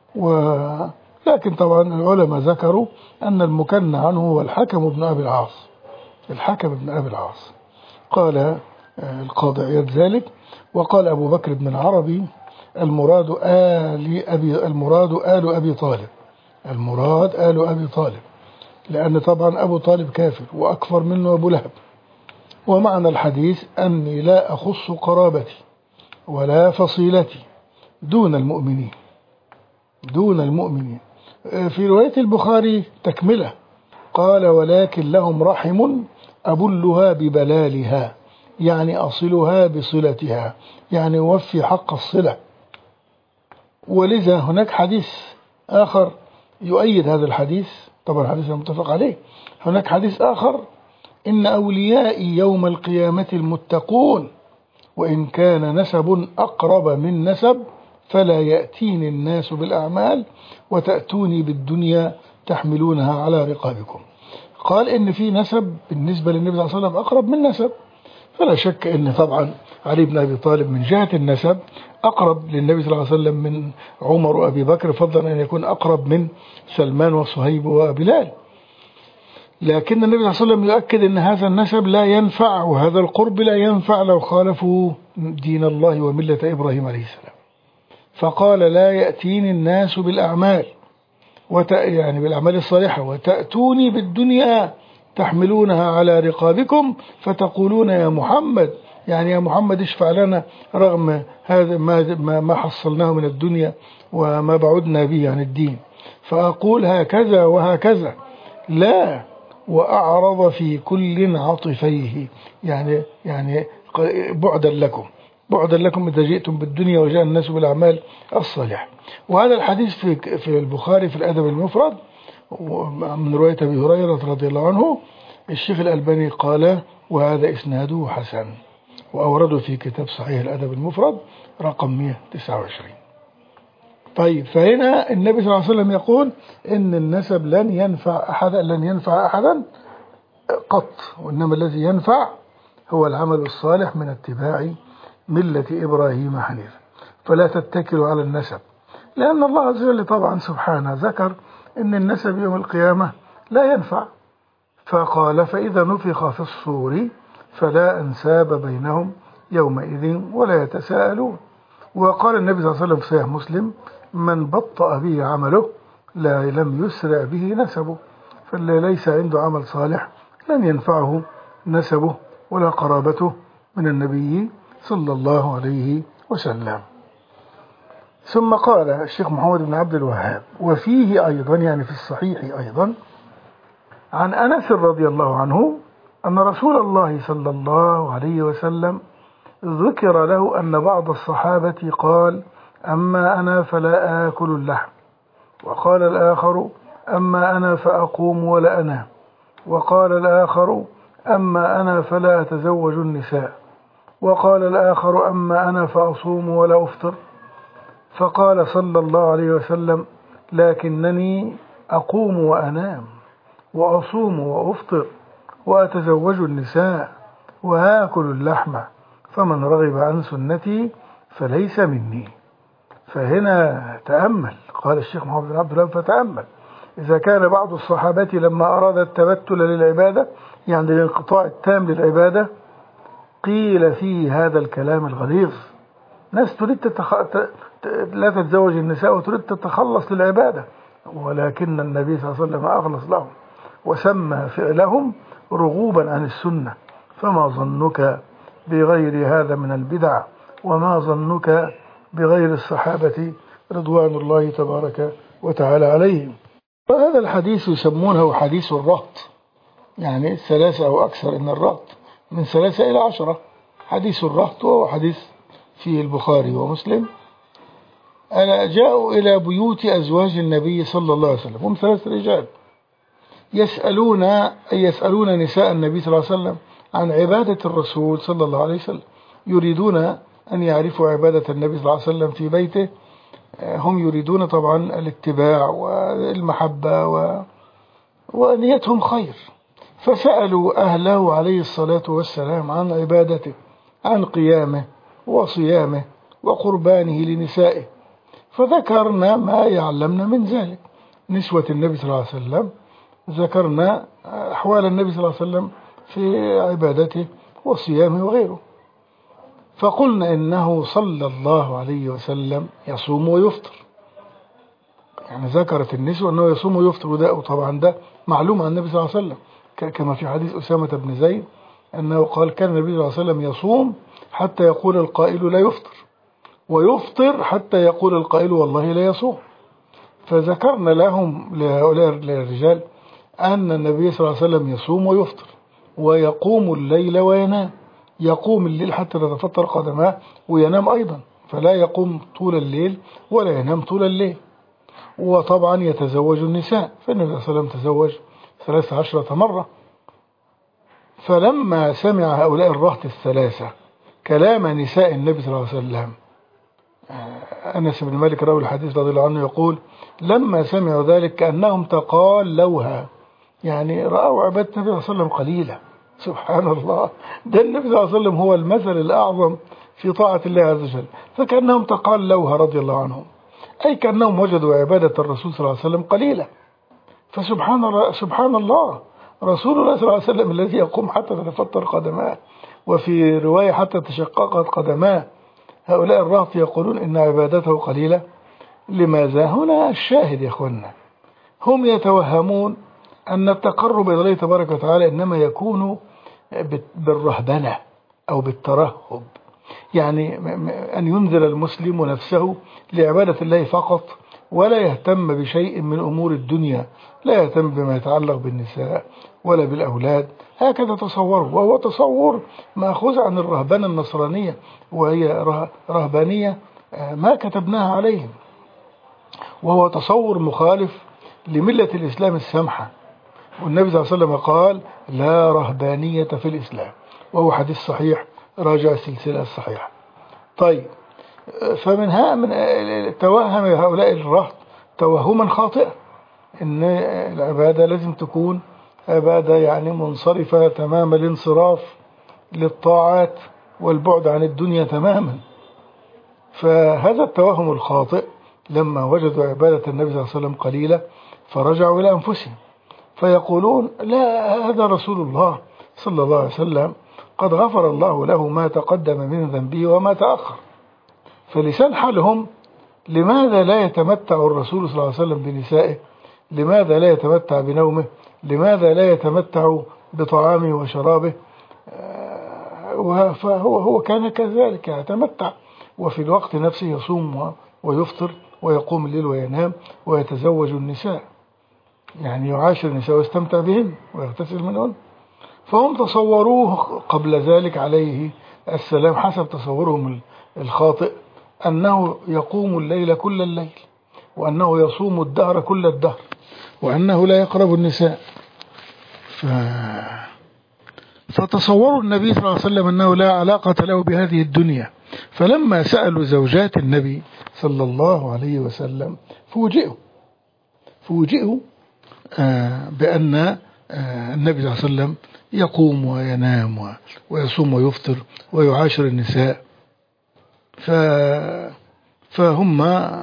ولكن طبعا العلماء ذكروا أن المكنى عنه هو الحكم بن أبي العاص، الحكم بن أبي العاص. قال القاضي عياض ذلك. وقال أبو بكر بن العربي المراد آل أبي المراد آل أبي طالب، المراد آل أبي طالب، لأن طبعا أبو طالب كافر وأكفر منه أبو لهب. ومعنى الحديث أني لا أخص قرابتي ولا فصيلتي دون المؤمنين، دون المؤمنين. في رواية البخاري تكملة قال ولكن لهم رحم أبلها ببلالها، يعني أصلها بصلتها، يعني وفي حق الصلة. ولذا هناك حديث آخر يؤيد هذا الحديث، طبعا حديث متفق عليه. هناك حديث آخر إن أوليائي يوم القيامة المتقون وإن كان نسب أقرب من نسب فلا يأتيني الناس بالأعمال وتأتوني بالدنيا تحملونها على رقابكم. قال إن في نسب بالنسبة للنبي صلى الله عليه وسلم أقرب من نسب، فلا شك إن طبعا علي بن أبي طالب من جهة النسب أقرب للنبي صلى الله عليه وسلم من عمر وأبي بكر، فضلا أن يكون أقرب من سلمان وصهيب وبلال. لكن النبي صلى الله عليه وسلم يؤكد أن هذا النسب لا ينفع، وهذا القرب لا ينفع لو خالفوا دين الله وملة إبراهيم عليه السلام. فقال لا يأتيني الناس بالأعمال وت... يعني بالأعمال الصالحة وتأتوني بالدنيا تحملونها على رقابكم فتقولون يا محمد، يعني يا محمد اشفع لنا رغم هذا ما ما حصلناه من الدنيا وما بعدنا به عن الدين. فأقول هكذا وهكذا لا، وأعرض في كل عطفيه، يعني يعني بعدا لكم بعدا لكم إذا جئتم بالدنيا وجاء الناس بالأعمال الصالحة. وهذا الحديث في في البخاري في الأدب المفرد من رواية أبي هريرة رضي الله عنه. الشيخ الألباني قال وهذا إسناده حسن، وأورده في كتاب صحيح الأدب المفرد رقم مئة وتسعة وعشرين. طيب، فهنا النبي صلى الله عليه وسلم يقول إن النسب لن ينفع أحدا لن ينفع أحدا قط، وإنما الذي ينفع هو العمل الصالح من اتباع ملة إبراهيم حنيفا. فلا تتكلوا على النسب، لأن الله عز وجل طبعا سبحانه ذكر إن النسب يوم القيامة لا ينفع. فقال فإذا نفخ في الصور فلا أنساب بينهم يومئذ ولا يتساءلون. وقال النبي صلى الله عليه وسلم في صحيح مسلم من بطأ به عمله لا لم يسرع به نسبه، فاللي ليس عنده عمل صالح لن ينفعه نسبه ولا قرابته من النبي صلى الله عليه وسلم. ثم قال الشيخ محمد بن عبد الوهاب وفيه أيضا، يعني في الصحيح أيضا، عن أنس رضي الله عنه أن رسول الله صلى الله عليه وسلم ذكر له أن بعض الصحابة قال أما أنا فلا آكل اللحم، وقال الآخر أما أنا فأقوم ولا أنام، وقال الآخر أما أنا فلا أتزوج النساء، وقال الآخر أما أنا فأصوم ولا أفطر. فقال صلى الله عليه وسلم لكنني أقوم وأنام وأصوم وأفطر وأتزوج النساء وآكل اللحم، فمن رغب عن سنتي فليس مني. فهنا تأمل، قال الشيخ محمد بن عبد الوهاب فتأمل، إذا كان بعض الصحابة لما أراد التبتل للعبادة، يعني الانقطاع التام للعبادة، قيل فيه هذا الكلام الغليظ. ناس تريد تتخ... لا تتزوج النساء وتريد تتخلص للعبادة، ولكن النبي صلى الله عليه وسلم أخلص لهم وسمى فعلهم رغوبا عن السنة. فما ظنك بغير هذا من البدع، وما ظنك بغير الصحابة رضوان الله تبارك وتعالى عليهم. وهذا الحديث يسمونه حديث الرهط، يعني ثلاثة أو أكثر من الرهط، من ثلاثة إلى عشرة. حديث الرهط وهو حديث فيه البخاري ومسلم. أنا جاءوا إلى بيوت أزواج النبي صلى الله عليه وسلم، هم ثلاث رجال يسألون أي يسألون نساء النبي صلى الله عليه وسلم عن عبادة الرسول صلى الله عليه وسلم، يريدون أن يعرفوا عبادة النبي صلى الله عليه وسلم في بيته. هم يريدون طبعا الاتباع والمحبة و... ونيتهم خير، فسألوا أهله عليه الصلاة والسلام عن عبادته، عن قيامه وصيامه وقربانه لنسائه، فذكرنا ما يعلمنا من ذلك. نسوة النبي صلى الله عليه وسلم ذكرنا أحوال النبي صلى الله عليه وسلم في عبادته وصيامه وغيره، فقلنا إنه صلى الله عليه وسلم يصوم ويفطر. يعني ذكرت النسوة أنه يصوم ويفطر، وده وطبعا ده معلوم عن النبي صلى الله عليه وسلم، كما في حديث أسامة بن زيد أنه قال كان النبي صلى الله عليه وسلم يصوم حتى يقول القائل لا يفطر، ويفطر حتى يقول القائل والله لا يصوم. فذكرنا لهم لهؤلاء الرجال أن النبي صلى الله عليه وسلم يصوم ويفطر ويقوم الليل وينام، يقوم الليل حتى تتفطر قدماه وينام أيضا، فلا يقوم طول الليل ولا ينام طول الليل. وطبعا يتزوج النساء، فالنبي صلى الله عليه وسلم تزوج ثلاث عشرة مرة. فلما سمع هؤلاء الرهط الثلاثة كلام نساء النبي صلى الله عليه وسلم، أنس بن مالك راوي الحديث رضي الله عنه يقول لما سمعوا ذلك كأنهم تقالوها، يعني رأوا عبادة النبي صلى الله عليه وسلم قليلة. سبحان الله، ده النبي صلى الله عليه وسلم هو المثل الأعظم في طاعة الله عز وجل، فكأنهم تقالوها رضي الله عنهم، أي كأنهم وجدوا عبادة الرسول صلى الله عليه وسلم قليلة. فسبحان الله سبحان الله رسول الله صلى الله عليه وسلم الذي يقوم حتى تتفطر قدماه، وفي رواية حتى تشققت قدماه، هؤلاء الرهط يقولون إن عبادته قليلة. لماذا؟ هنا الشاهد يا أخوانا، هم يتوهمون أن التقرب إلى الله تبارك وتعالى إنما يكون بالرهبنة أو بالترهب، يعني أن ينزل المسلم نفسه لعبادة الله فقط ولا يهتم بشيء من أمور الدنيا، لا يهتم بما يتعلق بالنساء ولا بالأولاد، هكذا تصوره، وهو تصور مأخوذ عن الرهبنة النصرانية، وهي رهبانية ما كتبناها عليهم، وهو تصور مخالف لملة الإسلام السمحة. والنبي صلى الله عليه وسلم قال لا رهبانية في الإسلام، وهو حديث صحيح راجع السلسلة الصحيحة. طيب، فمنها من توهم هؤلاء الرهط توهما خاطئا ان العبادة لازم تكون عبادة يعني منصرفة تمام الانصراف للطاعات والبعد عن الدنيا تماما. فهذا التوهم الخاطئ لما وجدوا عبادة النبي صلى الله عليه وسلم قليلة فرجعوا إلى أنفسهم فيقولون لا، هذا رسول الله صلى الله عليه وسلم قد غفر الله له ما تقدم من ذنبه وما تأخر. فلسان حالهم لماذا لا يتمتع الرسول صلى الله عليه وسلم بنسائه؟ لماذا لا يتمتع بنومه؟ لماذا لا يتمتع بطعامه وشرابه؟ فهو هو كان كذلك يتمتع، وفي الوقت نفسه يصوم ويفطر ويقوم الليل وينام ويتزوج النساء، يعني يعاشر النساء ويستمتع بهن ويغتسل منهن. فهم تصوروه قبل ذلك عليه السلام حسب تصورهم الخاطئ أنه يقوم الليل كل الليل، وأنه يصوم الدهر كل الدهر، وأنه لا يقرب النساء. ف... فتصوروا النبي صلى الله عليه وسلم أنه لا علاقة له بهذه الدنيا. فلما سألوا زوجات النبي صلى الله عليه وسلم فوجئوا فوجئوا آه بأن آه النبي صلى الله عليه وسلم يقوم وينام ويصوم ويفطر ويعاشر النساء. ف... فهم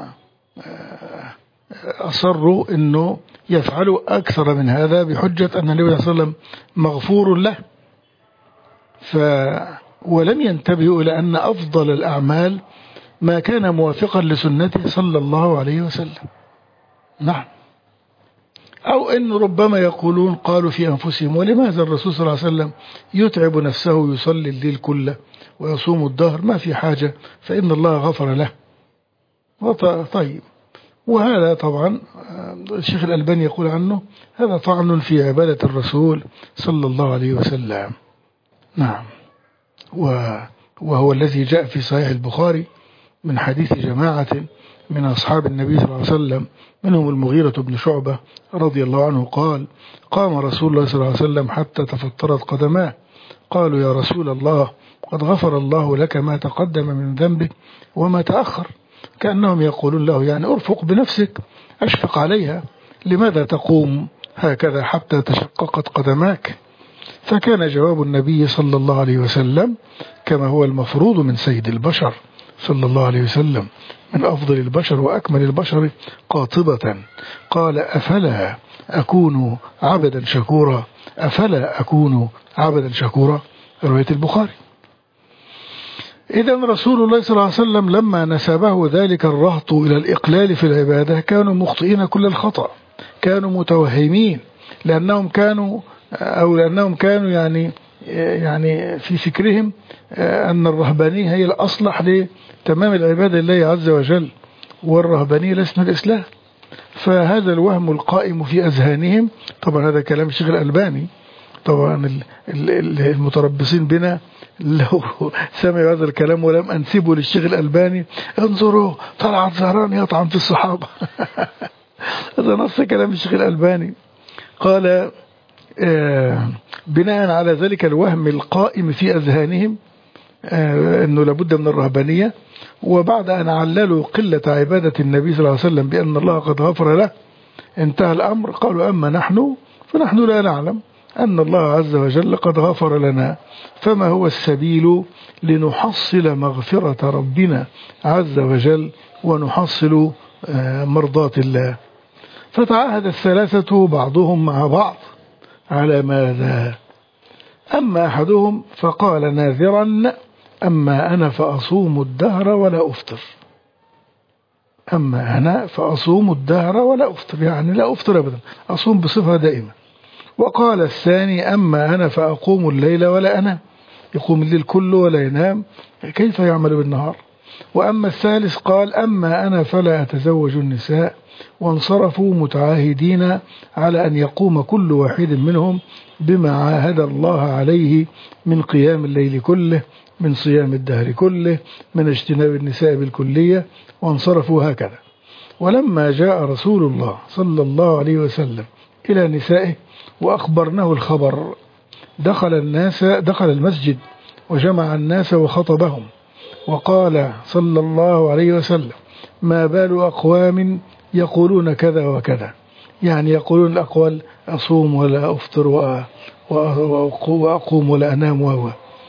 أصروا أنه يفعلوا أكثر من هذا بحجة أن النبي صلى الله عليه وسلم مغفور له. ف... ولم ينتبهوا إلى أن أفضل الأعمال ما كان موافقا لسنته صلى الله عليه وسلم. نعم. أو أن ربما يقولون قالوا في أنفسهم ولماذا الرسول صلى الله عليه وسلم يتعب نفسه يصلي الليل كله ويصوم الدهر، ما في حاجة فإن الله غفر له. طيب، وهذا طبعا الشيخ الألباني يقول عنه هذا طعن في عبادة الرسول صلى الله عليه وسلم. نعم. وهو الذي جاء في صحيح البخاري من حديث جماعة من أصحاب النبي صلى الله عليه وسلم منهم المغيرة بن شعبة رضي الله عنه قال: قام رسول الله صلى الله عليه وسلم حتى تفطرت قدماه، قالوا: يا رسول الله، قد غفر الله لك ما تقدم من ذنبك وما تأخر. كأنهم يقولون له يعني ارفق بنفسك، أشفق عليها، لماذا تقوم هكذا حتى تشققت قدماك؟ فكان جواب النبي صلى الله عليه وسلم كما هو المفروض من سيد البشر صلى الله عليه وسلم، من أفضل البشر وأكمل البشر قاطبة، قال: أفلا أكون عبدا شكورا، أفلا أكون عبدا شكورا، رواية البخاري. إذن رسول الله صلى الله عليه وسلم لما نسبه ذلك الرهط إلى الإقلال في العبادة كانوا مخطئين كل الخطأ، كانوا متوهمين، لأنهم كانوا أو لأنهم كانوا يعني يعني في فكرهم أن الرهبانية هي الأصلح لتمام العبادة لله عز وجل، والرهبانية ليست من الإسلام. فهذا الوهم القائم في أذهانهم، طبعا هذا كلام الشيخ الألباني، طبعا المتربصين بنا لو سمعوا هذا الكلام ولم أنسبه للشيخ الألباني انظروا طلعت زهران يطعن في الصحابة هذا نص كلام الشيخ الألباني. قال: آه بناء على ذلك الوهم القائم في أذهانهم آه أنه لابد من الرهبانية، وبعد أن عللوا قلة عبادة النبي صلى الله عليه وسلم بأن الله قد غفر له انتهى الأمر، قالوا: أما نحن فنحن لا نعلم أن الله عز وجل قد غفر لنا، فما هو السبيل لنحصل مغفرة ربنا عز وجل ونحصل آه مرضاة الله؟ فتعاهد الثلاثة بعضهم مع بعض على ماذا؟ أما أحدهم فقال ناذرا: أما أنا فأصوم الدهر ولا أفطر. أما أنا فأصوم الدهر ولا أفطر، يعني لا أفطر أبدا، أصوم بصفة دائمة. وقال الثاني: أما أنا فأقوم الليل ولا أنام، يقوم الليل كله ولا ينام، كيف يعمل بالنهار؟ وأما الثالث قال: أما أنا فلا أتزوج النساء. وانصرفوا متعاهدين على أن يقوم كل واحد منهم بما عاهد الله عليه من قيام الليل كله، من صيام الدهر كله، من اجتناب النساء بالكلية، وانصرفوا هكذا. ولما جاء رسول الله صلى الله عليه وسلم إلى نسائه وأخبرناه الخبر دخل الناس دخل المسجد وجمع الناس وخطبهم، وقال صلى الله عليه وسلم: ما بال أقوام يقولون كذا وكذا، يعني يقولون الأقوال أصوم ولا أفطر وأقوم ولا أنام وهو.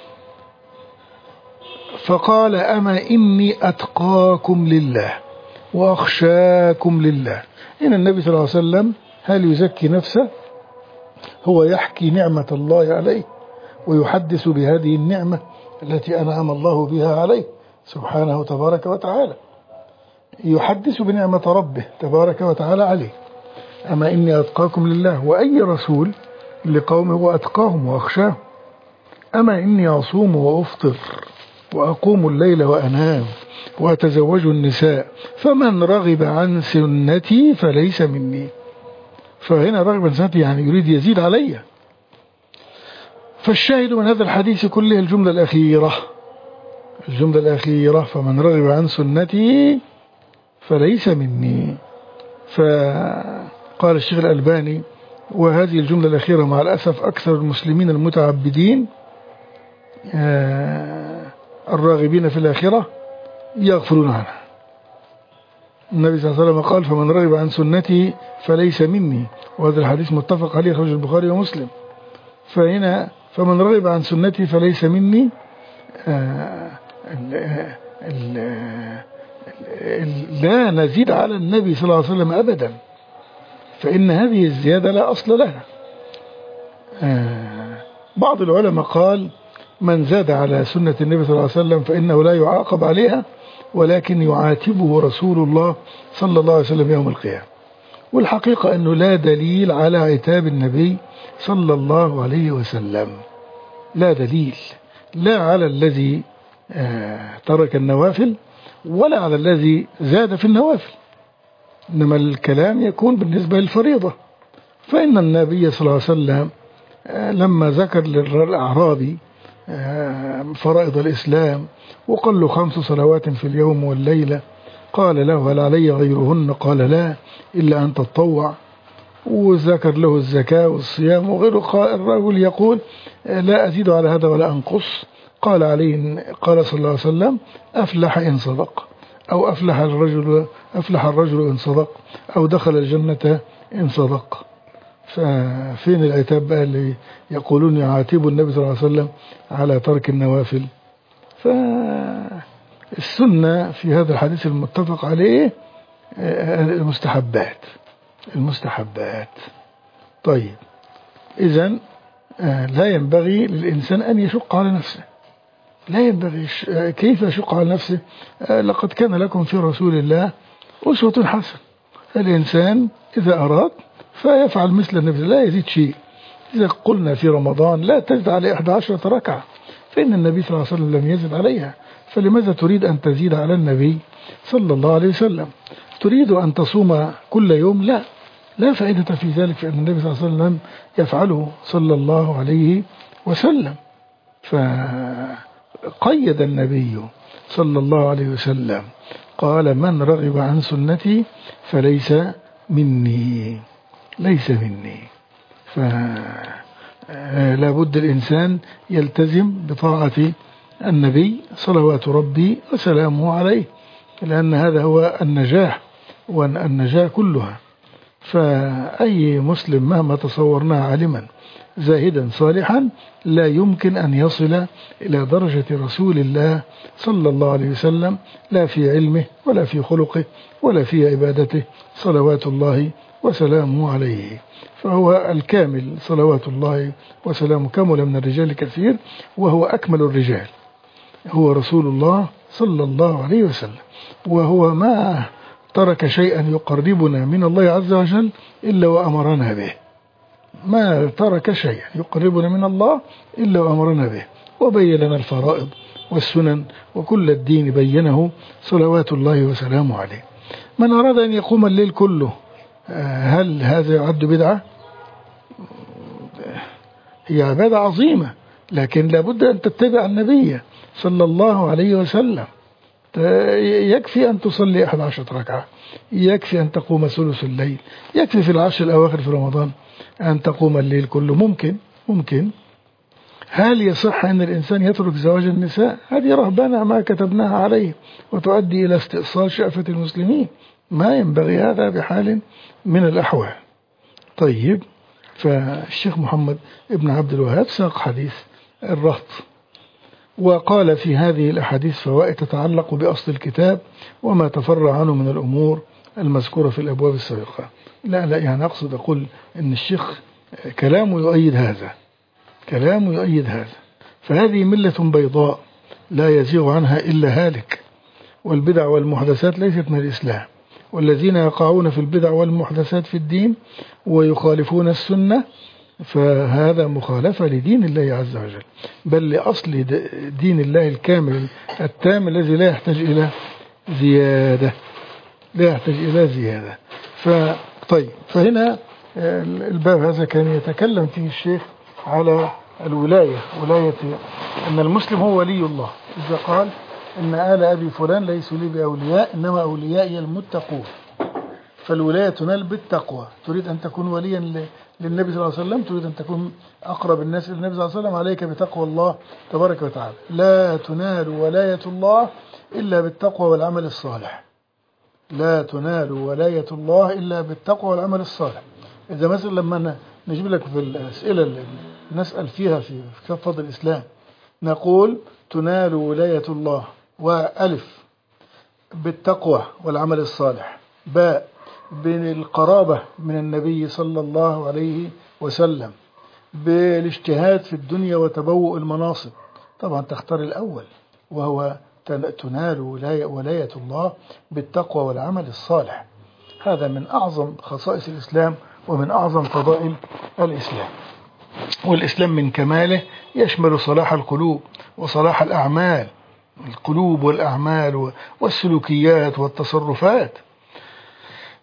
فقال: أما إني أتقاكم لله وأخشاكم لله. إن النبي صلى الله عليه وسلم هل يزكي نفسه؟ هو يحكي نعمة الله عليه ويحدث بهذه النعمة التي أنعم الله بها عليه سبحانه تبارك وتعالى، يحدث بنعمة ربه تبارك وتعالى عليه. أما إني أتقاكم لله، وأي رسول لقومه وأتقاهم وأخشاهم. أما إني أصوم وأفطر وأقوم الليل وأنام وأتزوج النساء، فمن رغب عن سنتي فليس مني. فهنا رغب عن سنتي يعني يريد يزيد علي. فالشاهد من هذا الحديث كله الجملة الأخيرة، الجملة الأخيرة: فمن رغب عن سنتي فليس مني. فقال الشيخ الألباني: وهذه الجملة الأخيرة مع الأسف أكثر المسلمين المتعبدين الراغبين في الآخرة يغفلون عنها. النبي صلى الله عليه وسلم قال: فمن رغب عن سنتي فليس مني، وهذا الحديث متفق عليه خرج البخاري ومسلم. فهنا فمن رغب عن سنتي فليس مني، لا نزيد على النبي صلى الله عليه وسلم أبدا، فإن هذه الزيادة لا أصل لها. بعض العلماء قال: من زاد على سنة النبي صلى الله عليه وسلم فإنه لا يعاقب عليها، ولكن يعاتبه رسول الله صلى الله عليه وسلم يوم القيامة. والحقيقة أنه لا دليل على عتاب النبي صلى الله عليه وسلم، لا دليل، لا على الذي ترك النوافل ولا على الذي زاد في النوافل، إنما الكلام يكون بالنسبة للفريضة. فإن النبي صلى الله عليه وسلم لما ذكر للأعرابي فرائض الإسلام، وقال له خمس صلوات في اليوم والليلة. قال له هل علي غيرهن؟ قال لا إلا أن تتطوع. وذكر له الزكاة والصيام وغيره. الرجل يقول لا أزيد على هذا ولا أنقص. قال عليه قال صلى الله عليه وسلم أفلح إن صدق، أو أفلح الرجل أفلح الرجل إن صدق، أو دخل الجنة إن صدق. ففين العتاب بقى اللي يقولون يعاتب النبي صلى الله عليه وسلم على ترك النوافل؟ فالسنة في هذا الحديث المتفق عليه المستحبات المستحبات طيب، إذن لا ينبغي للإنسان أن يشق على نفسه، لا ينبغي. كيف يشق على نفسه؟ لقد كان لكم في رسول الله أسوة حسنة. الإنسان إذا أراد فيفعل مثل النبي، لا يزيد شيء. إذا قلنا في رمضان لا تزد على إحدى عشرة ركعة، فإن النبي صلى الله عليه وسلم لم يزد عليها، فلماذا تريد أن تزيد على النبي صلى الله عليه وسلم؟ تريد أن تصوم كل يوم؟ لا لا فائدة في ذلك، فإن النبي صلى الله عليه وسلم يفعله صلى الله عليه وسلم. فقيد النبي صلى الله عليه وسلم قال من رغب عن سنتي فليس مني، ليس مني. فلا بد الإنسان يلتزم بطاعة النبي صلوات ربي وسلامه عليه، لأن هذا هو النجاح والنجاة كلها. فأي مسلم مهما تصورناه عالما زاهدا صالحا لا يمكن أن يصل إلى درجة رسول الله صلى الله عليه وسلم، لا في علمه ولا في خلقه ولا في عبادته صلوات الله وسلامه عليه. فهو الكامل صلوات الله وسلامه، كمل من الرجال كثير وهو أكمل الرجال، هو رسول الله صلى الله عليه وسلم. وهو ما ترك شيئا يقربنا من الله عز وجل إلا وأمرنا به، ما ترك شيئا يقربنا من الله إلا وأمرنا به، وبين لنا الفرائض والسنن وكل الدين بينه صلوات الله وسلامه عليه. من أراد أن يقوم الليل كله هل هذا يعد بدعة؟ هي عبادة عظيمة، لكن لابد أن تتبع النبي صلى الله عليه وسلم. يكفي أن تصلي أحد عشر ركعة، يكفي أن تقوم ثلث الليل، يكفي في العشر الأواخر في رمضان أن تقوم الليل كله. ممكن ممكن هل يصح أن الإنسان يترك زواج النساء؟ هذه رهبانة ما كتبناها عليه وتؤدي إلى استئصال شأفة المسلمين، ما ينبغي هذا بحال من الأحوال. طيب، فالشيخ محمد ابن عبد الوهاب ساق حديث الرهط، وقال في هذه الأحاديث فوائد تتعلق بأصل الكتاب وما تفرع عنه من الأمور المذكورة في الأبواب السابقة. لا لا يعني أقصد أقول أن الشيخ كلامه يؤيد هذا، كلامه يؤيد هذا. فهذه ملة بيضاء لا يزيغ عنها إلا هالك، والبدع والمحدثات ليست من الإسلام، والذين يقعون في البدع والمحدثات في الدين ويخالفون السنة فهذا مخالفة لدين الله عز وجل، بل لأصل دين الله الكامل التام الذي لا يحتاج إلى زيادة، لا يحتاج إلى زيادة. فطيب، فهنا الباب هذا كان يتكلم فيه الشيخ على الولاية، ولاية أن المسلم هو ولي الله، إذا قال إن آل أبي فلان ليسوا لي بأولياء إنما أوليائي المتقون. فالولاية تنال بالتقوى. تريد أن تكون وليا للنبي صلى الله عليه وسلم، تريد أن تكون أقرب الناس للنبي صلى الله عليه وسلم، عليك بتقوى الله تبارك وتعالى. لا تنال ولاية الله إلا بالتقوى والعمل الصالح، لا تنال ولاية الله إلا بالتقوى والعمل الصالح. إذا مثلا لما نجيب لك في الأسئلة اللي نسأل فيها في كتاب فضل الإسلام نقول تنال ولاية الله وألف بالتقوى والعمل الصالح، باء بالقرابة من النبي صلى الله عليه وسلم، بالاجتهاد في الدنيا وتبوء المناصب. طبعا تختار الأول وهو تنال ولاية الله بالتقوى والعمل الصالح. هذا من أعظم خصائص الإسلام ومن أعظم فضائل الإسلام. والإسلام من كماله يشمل صلاح القلوب وصلاح الأعمال، القلوب والأعمال والسلوكيات والتصرفات.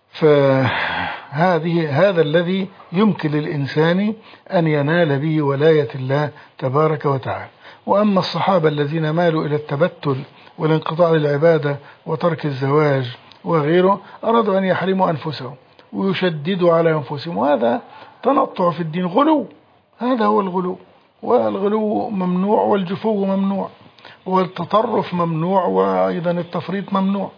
فهذه هذا الذي يمكن للإنسان أن ينال به ولاية الله تبارك وتعالى. وأما الصحابة الذين مالوا إلى التبتل والانقطاع للعبادة وترك الزواج وغيره أرادوا أن يحرموا أنفسهم ويشددوا على أنفسهم، وهذا تنطع في الدين، غلو. هذا هو الغلو، والغلو ممنوع والجفو ممنوع والتطرف ممنوع وأيضا التفريط ممنوع.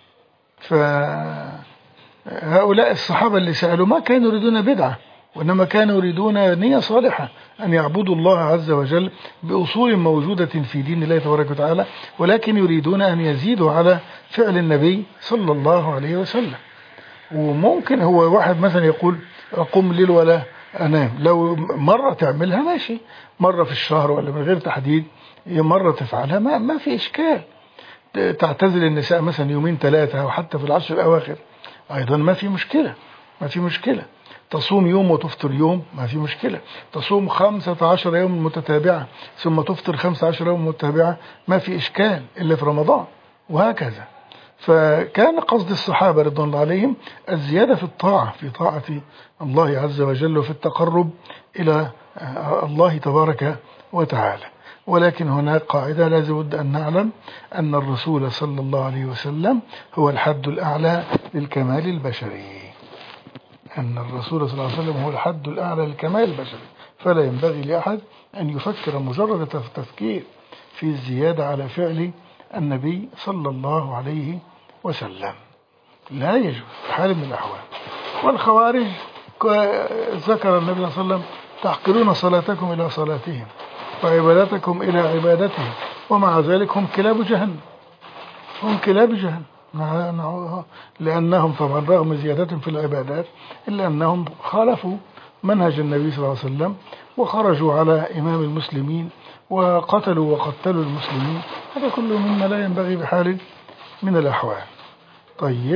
فهؤلاء الصحابة اللي سألوا ما كانوا يريدون بدعة، وإنما كانوا يريدون نية صالحة أن يعبدوا الله عز وجل بأصول موجودة في دين الله تبارك وتعالى، ولكن يريدون أن يزيدوا على فعل النبي صلى الله عليه وسلم. وممكن هو واحد مثلا يقول أقوم ليل ولا أنام، لو مرة تعملها ماشي، مرة في الشهر ولا من غير تحديد، هي مرة تفعلها ما, ما في إشكال. تعتزل النساء مثلا يومين ثلاثة أو حتى في العشر الأواخر أيضا ما في مشكلة، ما في مشكلة. تصوم يوم وتفطر يوم ما في مشكلة. تصوم خمسة عشر يوم متتابعة ثم تفطر خمسة عشر يوم متتابعة ما في إشكال إلا في رمضان، وهكذا. فكان قصد الصحابة رضوان الله عليهم الزيادة في الطاعة، في طاعة الله عز وجل وفي التقرب إلى الله تبارك وتعالى. ولكن هناك قاعدة لازم بد أن نعلم أن الرسول صلى الله عليه وسلم هو الحد الأعلى للكمال البشري، أن الرسول صلى الله عليه وسلم هو الحد الأعلى للكمال البشري، فلا ينبغي لأحد أن يفكر مجرد تفكير في الزيادة على فعل النبي صلى الله عليه وسلم، لا يجوز في حال من الأحوال. والخوارج ذكر النبي صلى الله عليه وسلم تحقرون صلاتكم إلى صلاتهم وعبادتكم إلى عبادتهم، ومع ذلك هم كلاب جهنم، هم كلاب جهنم، لأنهم طبعا رغم زيادتهم في العبادات إلا أنهم خالفوا منهج النبي صلى الله عليه وسلم وخرجوا على إمام المسلمين وقتلوا وقتلوا المسلمين. هذا كله مما لا ينبغي بحال من الأحوال. طيب،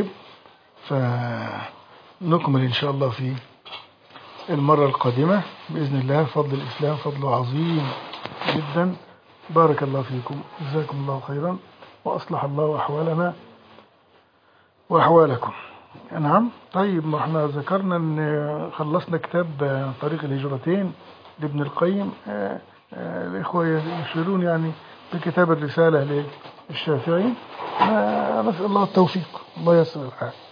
فنكمل إن شاء الله في المرة القادمة بإذن الله. فضل الإسلام فضل عظيم جدا. بارك الله فيكم، جزاكم الله خيرا، وأصلح الله أحوالنا وأحوالكم. نعم. طيب، ما احنا ذكرنا أن خلصنا كتاب طريق الهجرتين لابن القيم. الإخوة يشيرون يعني بكتاب الرسالة للشافعي. نسأل الله التوفيق، الله يسر الحال.